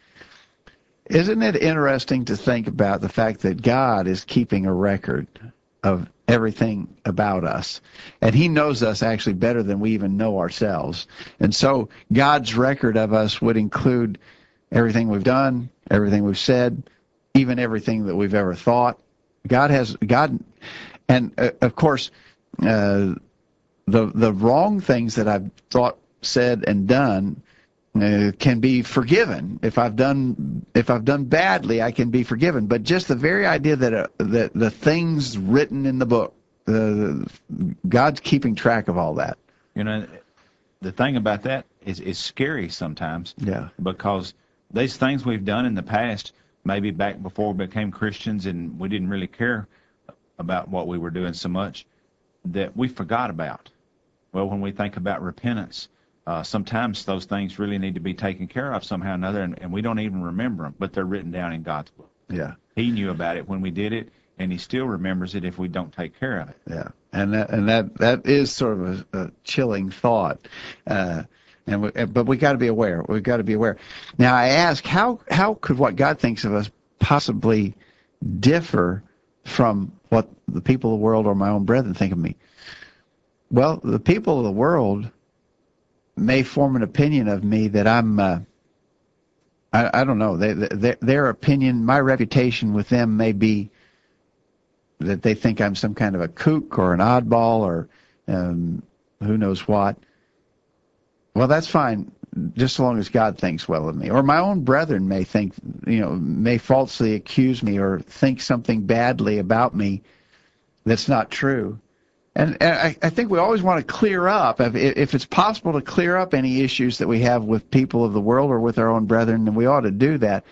S1: Isn't it interesting to think about the fact that God is keeping a record of everything about us? And he knows us actually better than we even know ourselves. And so God's record of us would include everything we've done, everything we've said, even everything that we've ever thought. God has, God, and uh, of course, uh, the the wrong things that I've thought, said, and done Uh, can be forgiven. If I've done if I've done badly, I can be forgiven. But just the very idea that uh, that the things written in the book, uh, God's keeping track of all that.
S2: You know, the thing about that is it's scary sometimes.
S1: Yeah.
S2: Because these things we've done in the past, maybe back before we became Christians and we didn't really care about what we were doing so much, that we forgot about. Well, when we think about repentance, Uh, sometimes those things really need to be taken care of somehow or another, and, and we don't even remember them, but they're written down in God's book.
S1: Yeah.
S2: He knew about it when we did it, and he still remembers it if we don't take care of it.
S1: Yeah, and that and that that is sort of a, a chilling thought, uh, and we, but we got to be aware. We've got to be aware. Now, I ask, how how could what God thinks of us possibly differ from what the people of the world or my own brethren think of me? Well, the people of the world may form an opinion of me that I'm. Uh, I, I don't know. They, they, their opinion, my reputation with them may be that they think I'm some kind of a kook or an oddball or um, who knows what. Well, that's fine, just so long as God thinks well of me. Or my own brethren may think, you know, may falsely accuse me or think something badly about me that's not true. And, and I, I think we always want to clear up, if, if it's possible to clear up any issues that we have with people of the world or with our own brethren, then we ought to do that.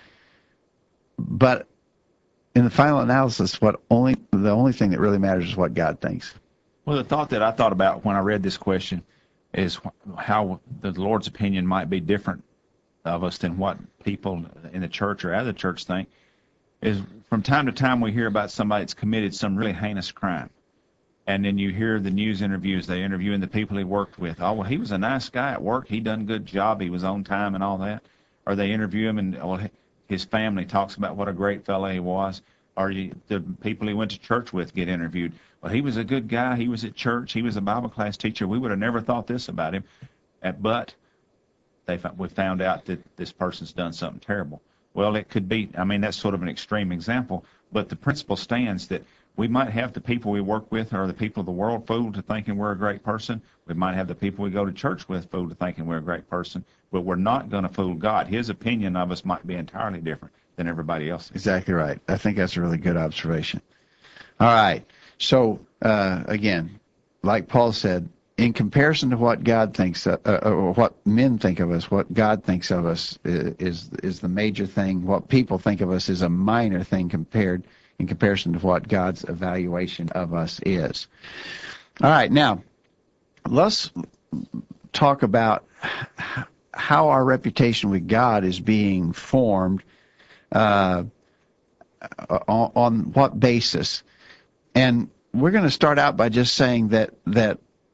S1: But in the final analysis, what only the only thing that really matters is what God thinks.
S2: Well, the thought that I thought about when I read this question is how the Lord's opinion might be different of us than what people in the church or out of the church think. Is from time to time we hear about somebody that's committed some really heinous crime. And then you hear the news interviews, they interviewing the people he worked with. Oh, well, he was a nice guy at work. He done a good job. He was on time and all that. Or they interview him and well, his family talks about what a great fellow he was. Or you, the people he went to church with get interviewed. Well, he was a good guy. He was at church. He was a Bible class teacher. We would have never thought this about him. But they we found out that this person's done something terrible. Well, it could be, I mean, that's sort of an extreme example, but the principle stands that we might have the people we work with or the people of the world fooled to thinking we're a great person. We might have the people we go to church with fooled to thinking we're a great person, but we're not going to fool God. His opinion of us might be entirely different than everybody else's.
S1: Exactly right. I think that's a really good observation. All right. So, uh, again, like Paul said, in comparison to what God thinks, uh, uh, or what men think of us, what God thinks of us is is the major thing. What people think of us is a minor thing compared in comparison to what God's evaluation of us is. All right, now let's talk about how our reputation with God is being formed. Uh, on, on what basis? And we're going to start out by just saying that that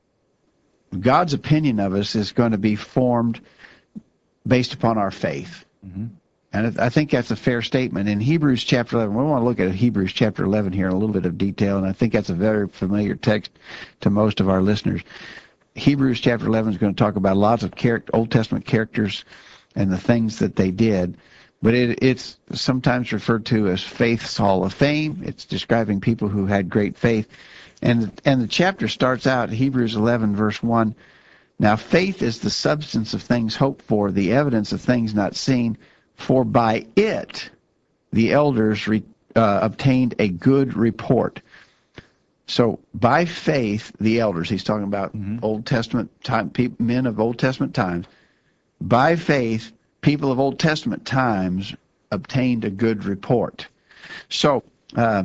S1: God's opinion of us is going to be formed based upon our faith. Mm-hmm. And I think that's a fair statement. In Hebrews chapter eleven, we want to look at Hebrews chapter eleven here in a little bit of detail, and I think that's a very familiar text to most of our listeners. Hebrews chapter eleven is going to talk about lots of character, Old Testament characters and the things that they did. But it, it's sometimes referred to as Faith's Hall of Fame. It's describing people who had great faith. And, and the chapter starts out, Hebrews eleven, verse one. Now, faith is the substance of things hoped for, the evidence of things not seen. For by it the elders re, uh, obtained a good report. So by faith, the elders, he's talking about mm-hmm. Old Testament time, people, men of Old Testament times. By faith, people of Old Testament times obtained a good report. So, uh,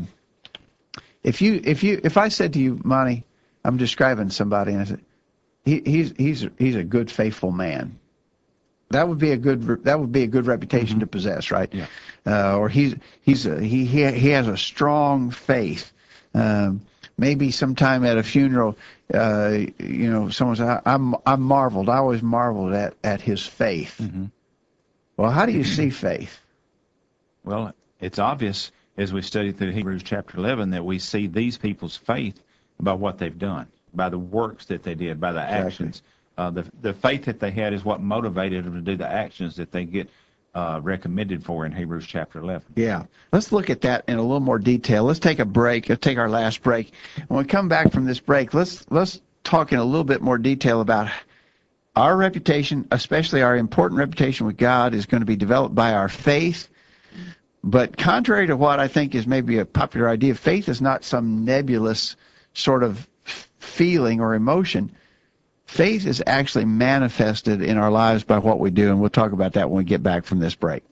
S1: if you, if you, if I said to you, Monty, I'm describing somebody, and I said, he, he's, he's, he's a good, faithful man. That would be a good, that would be a good reputation mm-hmm. to possess, right? Yeah. Uh, or he's, he's, a, he, he, he has a strong faith. Um, maybe sometime at a funeral, uh, you know, someone said, I'm, I'm marveled. I always marveled at, at his faith. Mm-hmm. Well, how do you see faith?
S2: Well, it's obvious as we study through Hebrews chapter eleven that we see these people's faith by what they've done, by the works that they did, by the exactly. actions. Uh, the the faith that they had is what motivated them to do the actions that they get uh, recommended for in Hebrews chapter eleven.
S1: Yeah. Let's look at that in a little more detail. Let's take a break. Let's take our last break. When we come back from this break, let's let's talk in a little bit more detail about our reputation, especially our important reputation with God, is going to be developed by our faith. But contrary to what I think is maybe a popular idea, faith is not some nebulous sort of feeling or emotion. Faith is actually manifested in our lives by what we do, and we'll talk about that when we get back from this break.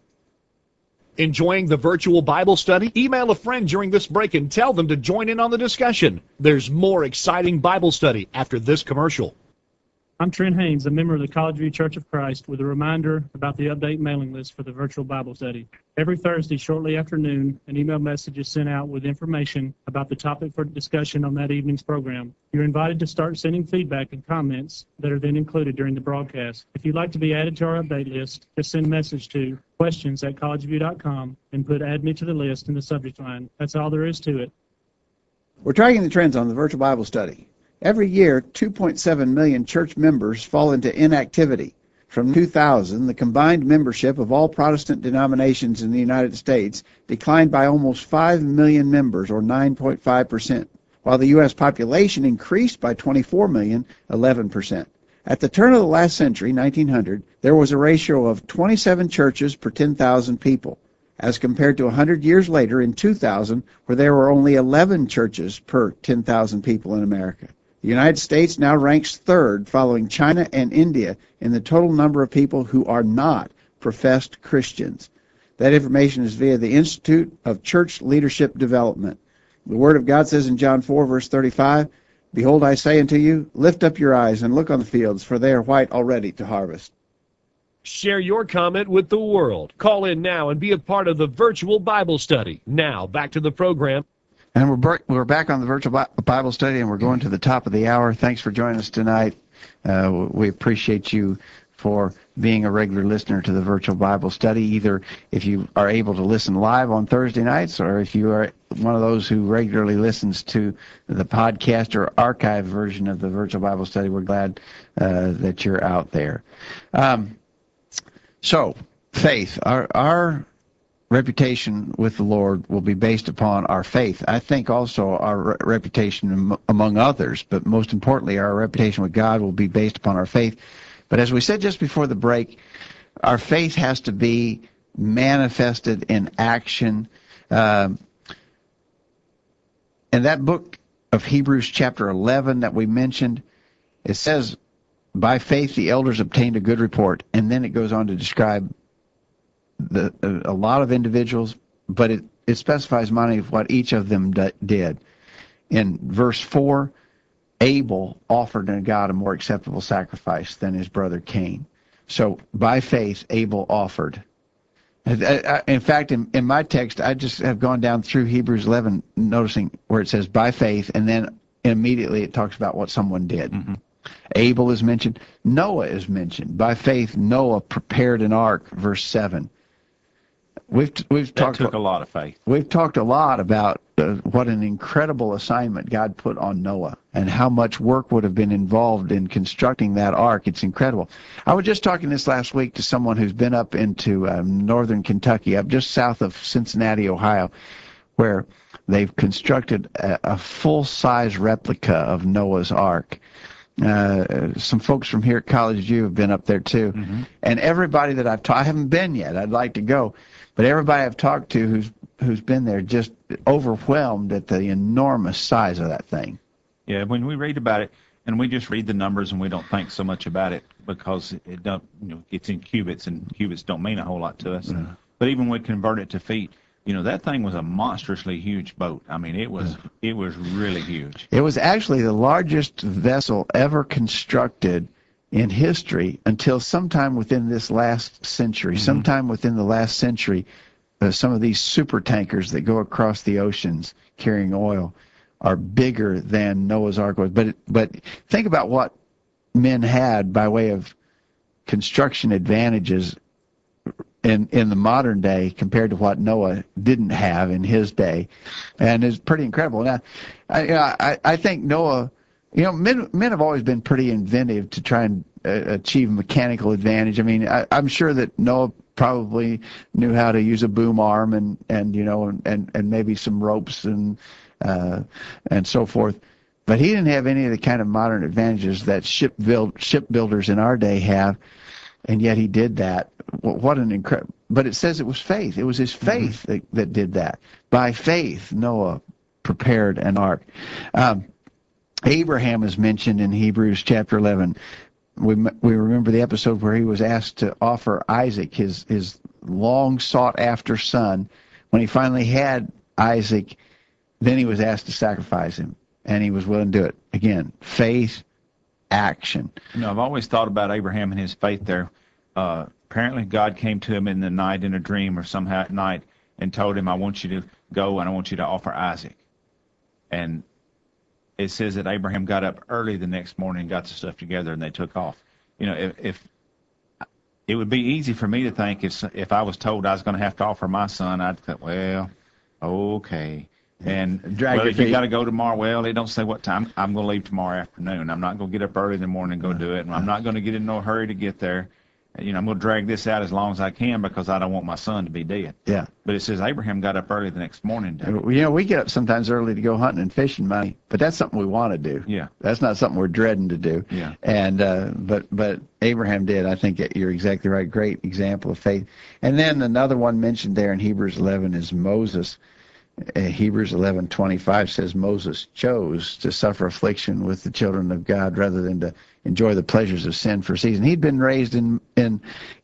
S3: Enjoying the virtual Bible study? Email a friend during this break and tell them to join in on the discussion. There's more exciting Bible study after this commercial.
S6: I'm Trent Haynes, a member of the College View Church of Christ, with a reminder about the update mailing list for the virtual Bible study. Every Thursday, shortly after noon, an email message is sent out with information about the topic for discussion on that evening's program. You're invited to start sending feedback and comments that are then included during the broadcast. If you'd like to be added to our update list, just send a message to questions at collegeview dot com and put add me to the list in the subject line. That's all there is to it.
S5: We're tracking the trends on the virtual Bible study. Every year, two point seven million church members fall into inactivity. From two thousand, the combined membership of all Protestant denominations in the United States declined by almost five million members, or nine point five percent, while the U S population increased by twenty-four million, eleven percent. At the turn of the last century, nineteen hundred, there was a ratio of twenty-seven churches per ten thousand people, as compared to one hundred years later in two thousand, where there were only eleven churches per ten thousand people in America. The United States now ranks third, following China and India, in the total number of people who are not professed Christians. That information is via the Institute of Church Leadership Development. The Word of God says in John four, verse thirty-five, "Behold, I say unto you, lift up your eyes and look on the fields, for they are white already to harvest."
S3: Share your comment with the world. Call in now and be a part of the virtual Bible study. Now, back to the program.
S1: And we're, br- we're back on the virtual Bi- Bible study, and we're going to the top of the hour. Thanks for joining us tonight. Uh, we appreciate you for being a regular listener to the virtual Bible study, either if you are able to listen live on Thursday nights, or if you are one of those who regularly listens to the podcast or archive version of the virtual Bible study. We're glad uh, that you're out there. Um, so, faith. Our, our reputation with the Lord will be based upon our faith. I think also our re- reputation among others, but most importantly, our reputation with God will be based upon our faith. But as we said just before the break, our faith has to be manifested in action. Um, in that book of Hebrews chapter eleven that we mentioned, it says, by faith the elders obtained a good report. And then it goes on to describe the, a, a lot of individuals, but it, it specifies money of what each of them d- did. In verse four, Abel offered to God a more acceptable sacrifice than his brother Cain. So by faith, Abel offered. In fact, in, in my text, I just have gone down through Hebrews eleven, noticing where it says by faith, and then immediately it talks about what someone did. Mm-hmm. Abel is mentioned. Noah is mentioned. By faith, Noah prepared an ark, verse seven. We've we've
S2: That
S1: talked
S2: took a lot of faith.
S1: We've talked a lot about uh, what an incredible assignment God put on Noah and how much work would have been involved in constructing that ark. It's incredible. I was just talking this last week to someone who's been up into um, northern Kentucky, up just south of Cincinnati, Ohio, where they've constructed a, a full-size replica of Noah's ark. Uh, some folks from here at College View have been up there too. Mm-hmm. And everybody that I've talked, I haven't been yet, I'd like to go, but everybody I've talked to who's who's been there just overwhelmed at the enormous size of that thing.
S2: Yeah, when we read about it, and we just read the numbers and we don't think so much about it because it don't, you know, it's in cubits, and cubits don't mean a whole lot to us. Mm-hmm. But even when we convert it to feet, you know, that thing was a monstrously huge boat. I mean, it was it was really huge.
S1: It was actually the largest vessel ever constructed in history until sometime within this last century. Mm-hmm. Sometime within the last century, uh, some of these super tankers that go across the oceans carrying oil are bigger than Noah's Ark was. But it, but think about what men had by way of construction advantages in in the modern day compared to what Noah didn't have in his day, and it's pretty incredible. Now, I, you know, I I think Noah, you know, men men have always been pretty inventive to try and uh, achieve mechanical advantage. I mean, I, I'm sure that Noah probably knew how to use a boom arm and and you know and and maybe some ropes and uh, and so forth. But he didn't have any of the kind of modern advantages that ship build shipbuilders in our day have. And yet he did that. What an incredible! But it says it was faith. It was his faith mm-hmm. that, that did that. By faith, Noah prepared an ark. Um, Abraham is mentioned in Hebrews chapter eleven. We we remember the episode where he was asked to offer Isaac, his his long sought after son. When he finally had Isaac, then he was asked to sacrifice him, and he was willing to do it. Again, faith action.
S2: You know, I've always thought about Abraham and his faith there. Uh, apparently, God came to him in the night in a dream or somehow at night and told him, I want you to go and I want you to offer Isaac. And it says that Abraham got up early the next morning and got the stuff together and they took off. You know, if, if it would be easy for me to think if, if I was told I was going to have to offer my son, I'd think, well, okay. And
S1: Drag
S2: well,
S1: your
S2: if you
S1: feet.
S2: got to go tomorrow, well, they don't say what time. I'm going to leave tomorrow afternoon. I'm not going to get up early in the morning and go do it. And I'm not going to get in no hurry to get there. You know, I'm going to drag this out as long as I can because I don't want my son to be dead.
S1: Yeah.
S2: But it says Abraham got up early the next morning. To,
S1: You know, we get up sometimes early to go hunting and fishing, money, but that's something we want to do.
S2: Yeah.
S1: That's not something we're dreading to do.
S2: Yeah.
S1: And uh, but but Abraham did. I think that you're exactly right. Great example of faith. And then another one mentioned there in Hebrews eleven is Moses. Uh, Hebrews eleven twenty-five says Moses chose to suffer affliction with the children of God rather than to enjoy the pleasures of sin for a season. He'd been raised in in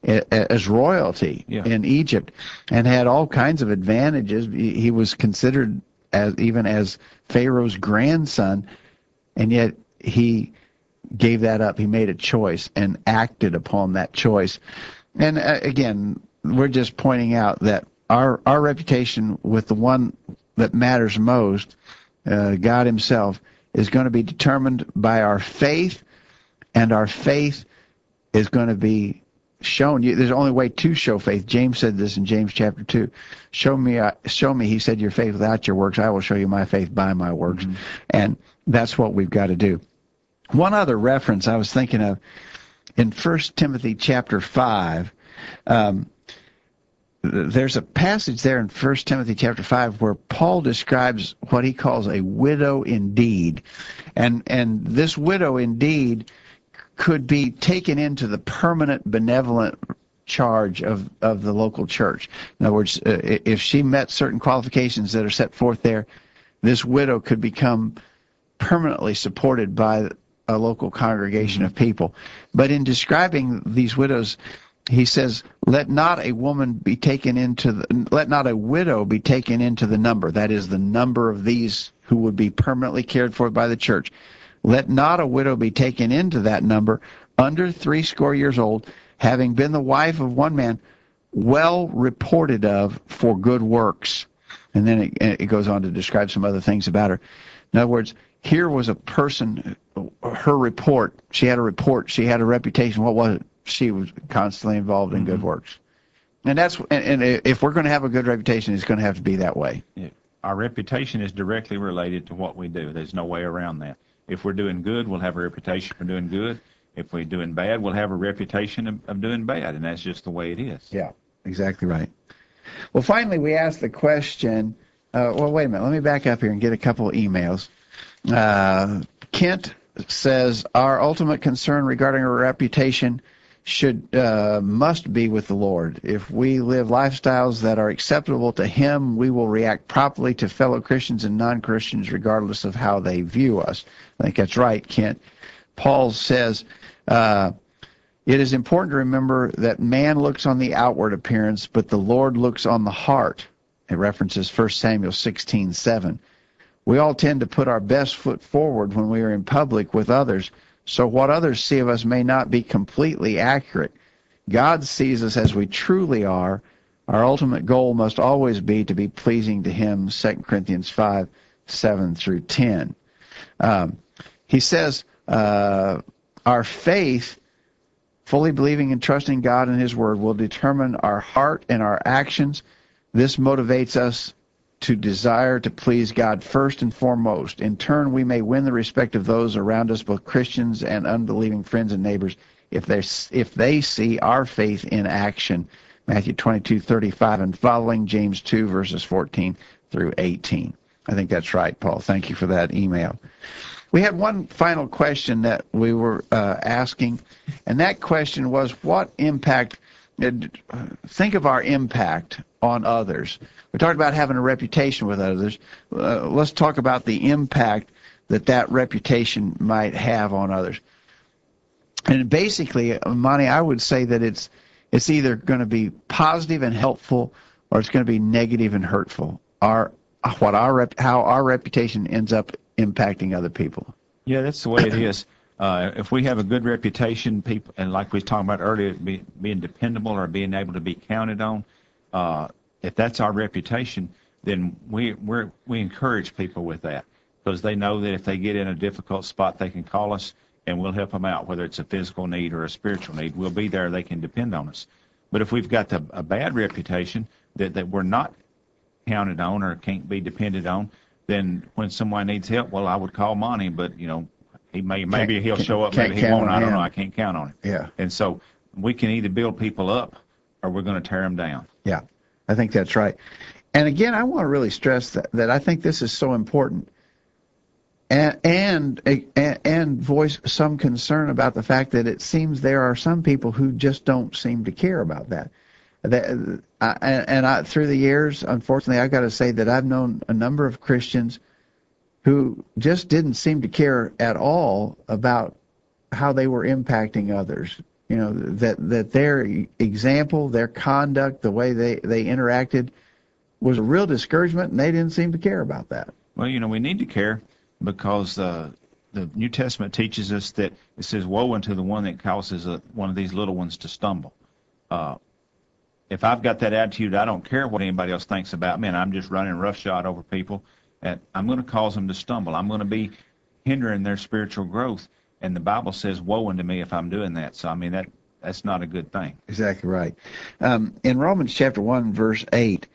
S1: as royalty
S2: Yeah.
S1: in Egypt and had all kinds of advantages. He, he was considered as even as Pharaoh's grandson, and yet he gave that up. He made a choice and acted upon that choice. And uh, again, we're just pointing out that our our reputation with the one that matters most, uh, God himself, is going to be determined by our faith, and our faith is going to be shown. You, there's only way to show faith. James said this in James chapter two. Show me, uh, show me, he said, your faith without your works. I will show you my faith by my works. Mm-hmm. And that's what we've got to do. One other reference I was thinking of in First Timothy chapter five, um, there's a passage there in First Timothy chapter five where Paul describes what he calls a widow indeed. And and this widow indeed could be taken into the permanent benevolent charge of, of the local church. In other words, uh, if she met certain qualifications that are set forth there, this widow could become permanently supported by a local congregation mm-hmm. of people. But in describing these widows, he says, let not a woman be taken into the, let not a widow be taken into the number. That is the number of these who would be permanently cared for by the church. Let not a widow be taken into that number under threescore years old, having been the wife of one man, well reported of for good works. And then it, it goes on to describe some other things about her. In other words, here was a person, her report, she had a report, she had a reputation. What was it? She was constantly involved in mm-hmm. good works. And that's and, and if we're going to have a good reputation, it's going to have to be that way.
S2: Yeah. Our reputation is directly related to what we do. There's no way around that. If we're doing good, we'll have a reputation for doing good. If we're doing bad, we'll have a reputation of, of doing bad, and that's just the way it is.
S1: Yeah, exactly right. Well, finally, we asked the question, uh, well, wait a minute. Let me back up here and get a couple of emails. Uh, Kent says, our ultimate concern regarding our reputation should uh, must be with the Lord. If we live lifestyles that are acceptable to him, we will react properly to fellow Christians and non-Christians regardless of how they view us. I think that's right, Kent. Paul says, uh, it is important to remember that man looks on the outward appearance, but the Lord looks on the heart. It references First Samuel sixteen seven. We all tend to put our best foot forward when we are in public with others, so what others see of us may not be completely accurate. God sees us as we truly are. Our ultimate goal must always be to be pleasing to him, Second Corinthians five, seven through ten. Um, he says, uh, our faith, fully believing and trusting God and his word, will determine our heart and our actions. This motivates us to desire to please God first and foremost. In turn, we may win the respect of those around us, both Christians and unbelieving friends and neighbors, if they if they see our faith in action. Matthew twenty-two thirty-five and following, James two, verses fourteen through eighteen. I think that's right, Paul. Thank you for that email. We had one final question that we were uh, asking, and that question was, what impact, uh, think of our impact on others. We talked about having a reputation with others. Uh, let's talk about the impact that that reputation might have on others. And basically, Monty, I would say that it's it's either going to be positive and helpful, or it's going to be negative and hurtful. Our what our rep, how our reputation ends up impacting other people.
S2: Yeah, that's the way it is. Uh, if we have a good reputation, people, and like we was talking about earlier, be, being dependable or being able to be counted on, uh, if that's our reputation, then we we're, we encourage people with that, because they know that if they get in a difficult spot, they can call us and we'll help them out, whether it's a physical need or a spiritual need. We'll be there. They can depend on us. But if we've got the, a bad reputation that, that we're not counted on or can't be depended on, then when someone needs help, well, I would call Monty, but, you know, he may maybe he'll show up,
S1: Can't
S2: maybe he
S1: count
S2: won't.
S1: on
S2: I don't
S1: him.
S2: know. I can't count on him.
S1: Yeah.
S2: And so we can either build people up or we're going to tear them down.
S1: Yeah, I think that's right. And again, I want to really stress that, that I think this is so important, and, and and and voice some concern about the fact that it seems there are some people who just don't seem to care about that. That I, and I, through the years, unfortunately, I got to say that I've known a number of Christians who just didn't seem to care at all about how they were impacting others. You know, that, that their example, their conduct, the way they, they interacted was a real discouragement, and they didn't seem to care about that.
S2: Well, you know, we need to care, because uh, the New Testament teaches us that it says, woe unto the one that causes a, one of these little ones to stumble. Uh, if I've got that attitude, I don't care what anybody else thinks about me, and I'm just running roughshod over people, and I'm going to cause them to stumble. I'm going to be hindering their spiritual growth. And the Bible says, woe unto me if I'm doing that. So, I mean, that that's not a good thing.
S1: Exactly right. Um, in Romans chapter one, verse eight,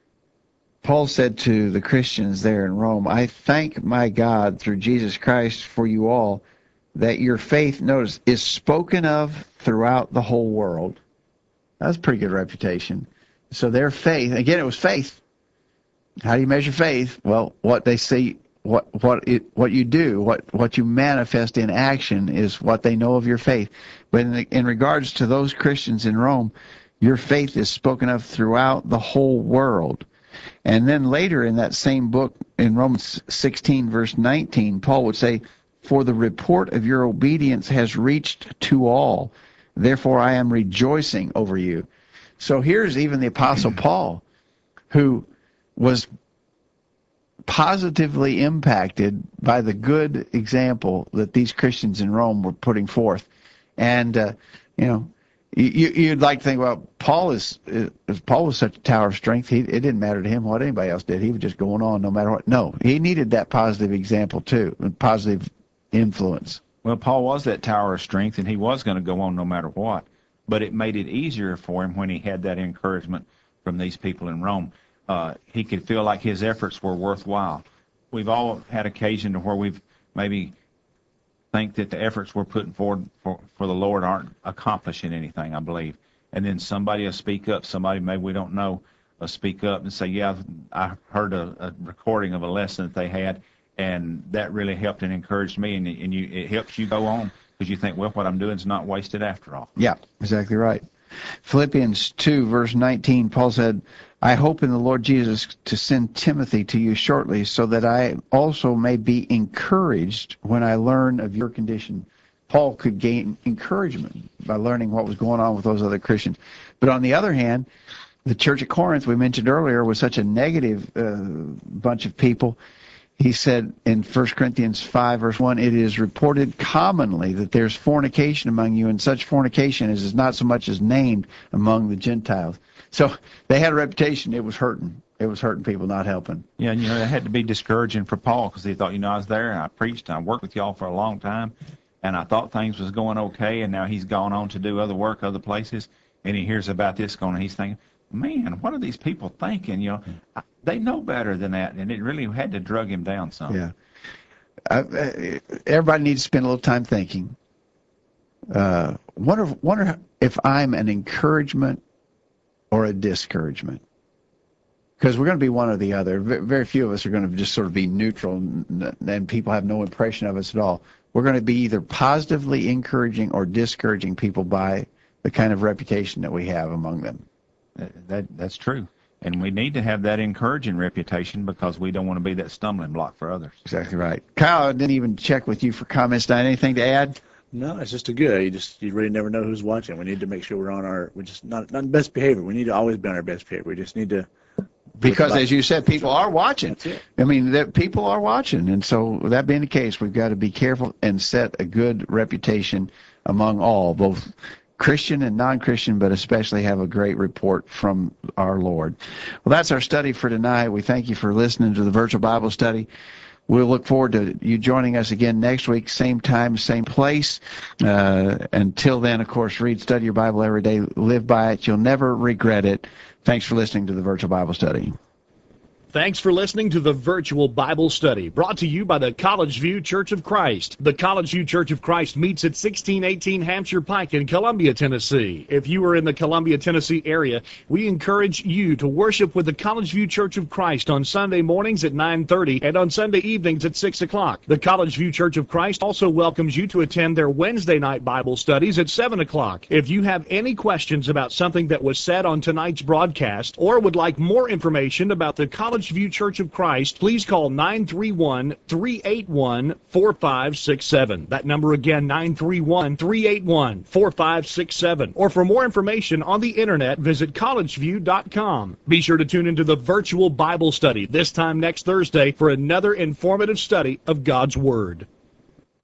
S1: Paul said to the Christians there in Rome, I thank my God through Jesus Christ for you all, that your faith, notice, is spoken of throughout the whole world. That's a pretty good reputation. So their faith, again, it was faith. How do you measure faith? Well, what they see, what what it what you do, what what you manifest in action is what they know of your faith. But in, in regards to those Christians in Rome, your faith is spoken of throughout the whole world. And then later in that same book, in Romans sixteen, verse nineteen, Paul would say, for the report of your obedience has reached to all. Therefore I am rejoicing over you. So here's even the Apostle Paul, who was positively impacted by the good example that these Christians in Rome were putting forth. And, uh, you know, you, you'd like to think, well, Paul is, is Paul was such a tower of strength, he, it didn't matter to him what anybody else did. He was just going on no matter what. No, he needed that positive example too, positive influence.
S2: Well, Paul was that tower of strength, and he was going to go on no matter what. But it made it easier for him when he had that encouragement from these people in Rome. Uh, he could feel like his efforts were worthwhile. We've all had occasion to where we've maybe think that the efforts we're putting forward for, for the Lord aren't accomplishing anything, I believe. And then somebody will speak up, somebody maybe we don't know will speak up and say, yeah, I heard a, a recording of a lesson that they had, and that really helped and encouraged me, and, and you, it helps you go on because you think, well, what I'm doing is not wasted after all.
S1: Yeah, exactly right. Philippians two, verse nineteen, Paul said, I hope in the Lord Jesus to send Timothy to you shortly, so that I also may be encouraged when I learn of your condition. Paul could gain encouragement by learning what was going on with those other Christians. But on the other hand, the church at Corinth, we mentioned earlier, was such a negative uh, bunch of people. He said in First Corinthians five, verse one, it is reported commonly that there's fornication among you, and such fornication as is not so much as named among the Gentiles. So they had a reputation. It was hurting. It was hurting people, not helping.
S2: Yeah, and you know, that had to be discouraging for Paul, because he thought, you know, I was there and I preached and I worked with y'all for a long time, and I thought things was going okay, and now he's gone on to do other work other places, and he hears about this going on, and he's thinking, man, what are these people thinking? You know, they know better than that, and it really had to drug him down some.
S1: Yeah. Uh, everybody needs to spend a little time thinking. Uh, wonder, wonder if I'm an encouragement or a discouragement. Because we're going to be one or the other. Very few of us are going to just sort of be neutral, and, and people have no impression of us at all. We're going to be either positively encouraging or discouraging people by the kind of reputation that we have among them.
S2: That, that That's true. And we need to have that encouraging reputation, because we don't want to be that stumbling block for others.
S1: Exactly right. Kyle, I didn't even check with you for comments. Not anything to add?
S7: No, it's just a good. You just you really never know who's watching. We need to make sure we're on our. We're just not not best behavior. We need to always be on our best behavior. We just need to
S1: Because as you said, people are watching.
S7: That's it.
S1: I mean, that people are watching, and so that being the case, we've got to be careful and set a good reputation among all, both Christian and non-Christian, but especially have a great report from our Lord. Well, that's our study for tonight. We thank you for listening to the Virtual Bible Study. We'll look forward to you joining us again next week, same time, same place. Uh, until then, of course, read, study your Bible every day, live by it. You'll never regret it. Thanks for listening to the Virtual Bible Study.
S3: Thanks for listening to the Virtual Bible Study, brought to you by the College View Church of Christ. The College View Church of Christ meets at sixteen eighteen Hampshire Pike in Columbia, Tennessee. If you are in the Columbia, Tennessee area, we encourage you to worship with the College View Church of Christ on Sunday mornings at nine thirty and on Sunday evenings at six o'clock. The College View Church of Christ also welcomes you to attend their Wednesday night Bible studies at seven o'clock. If you have any questions about something that was said on tonight's broadcast or would like more information about the College View Church of Christ, please call nine three one, three eight one, four five six seven. That number again, nine three one, three eight one, four five six seven. Or for more information on the internet, visit college view dot com. Be sure to tune into the Virtual Bible Study this time next Thursday for another informative study of God's Word.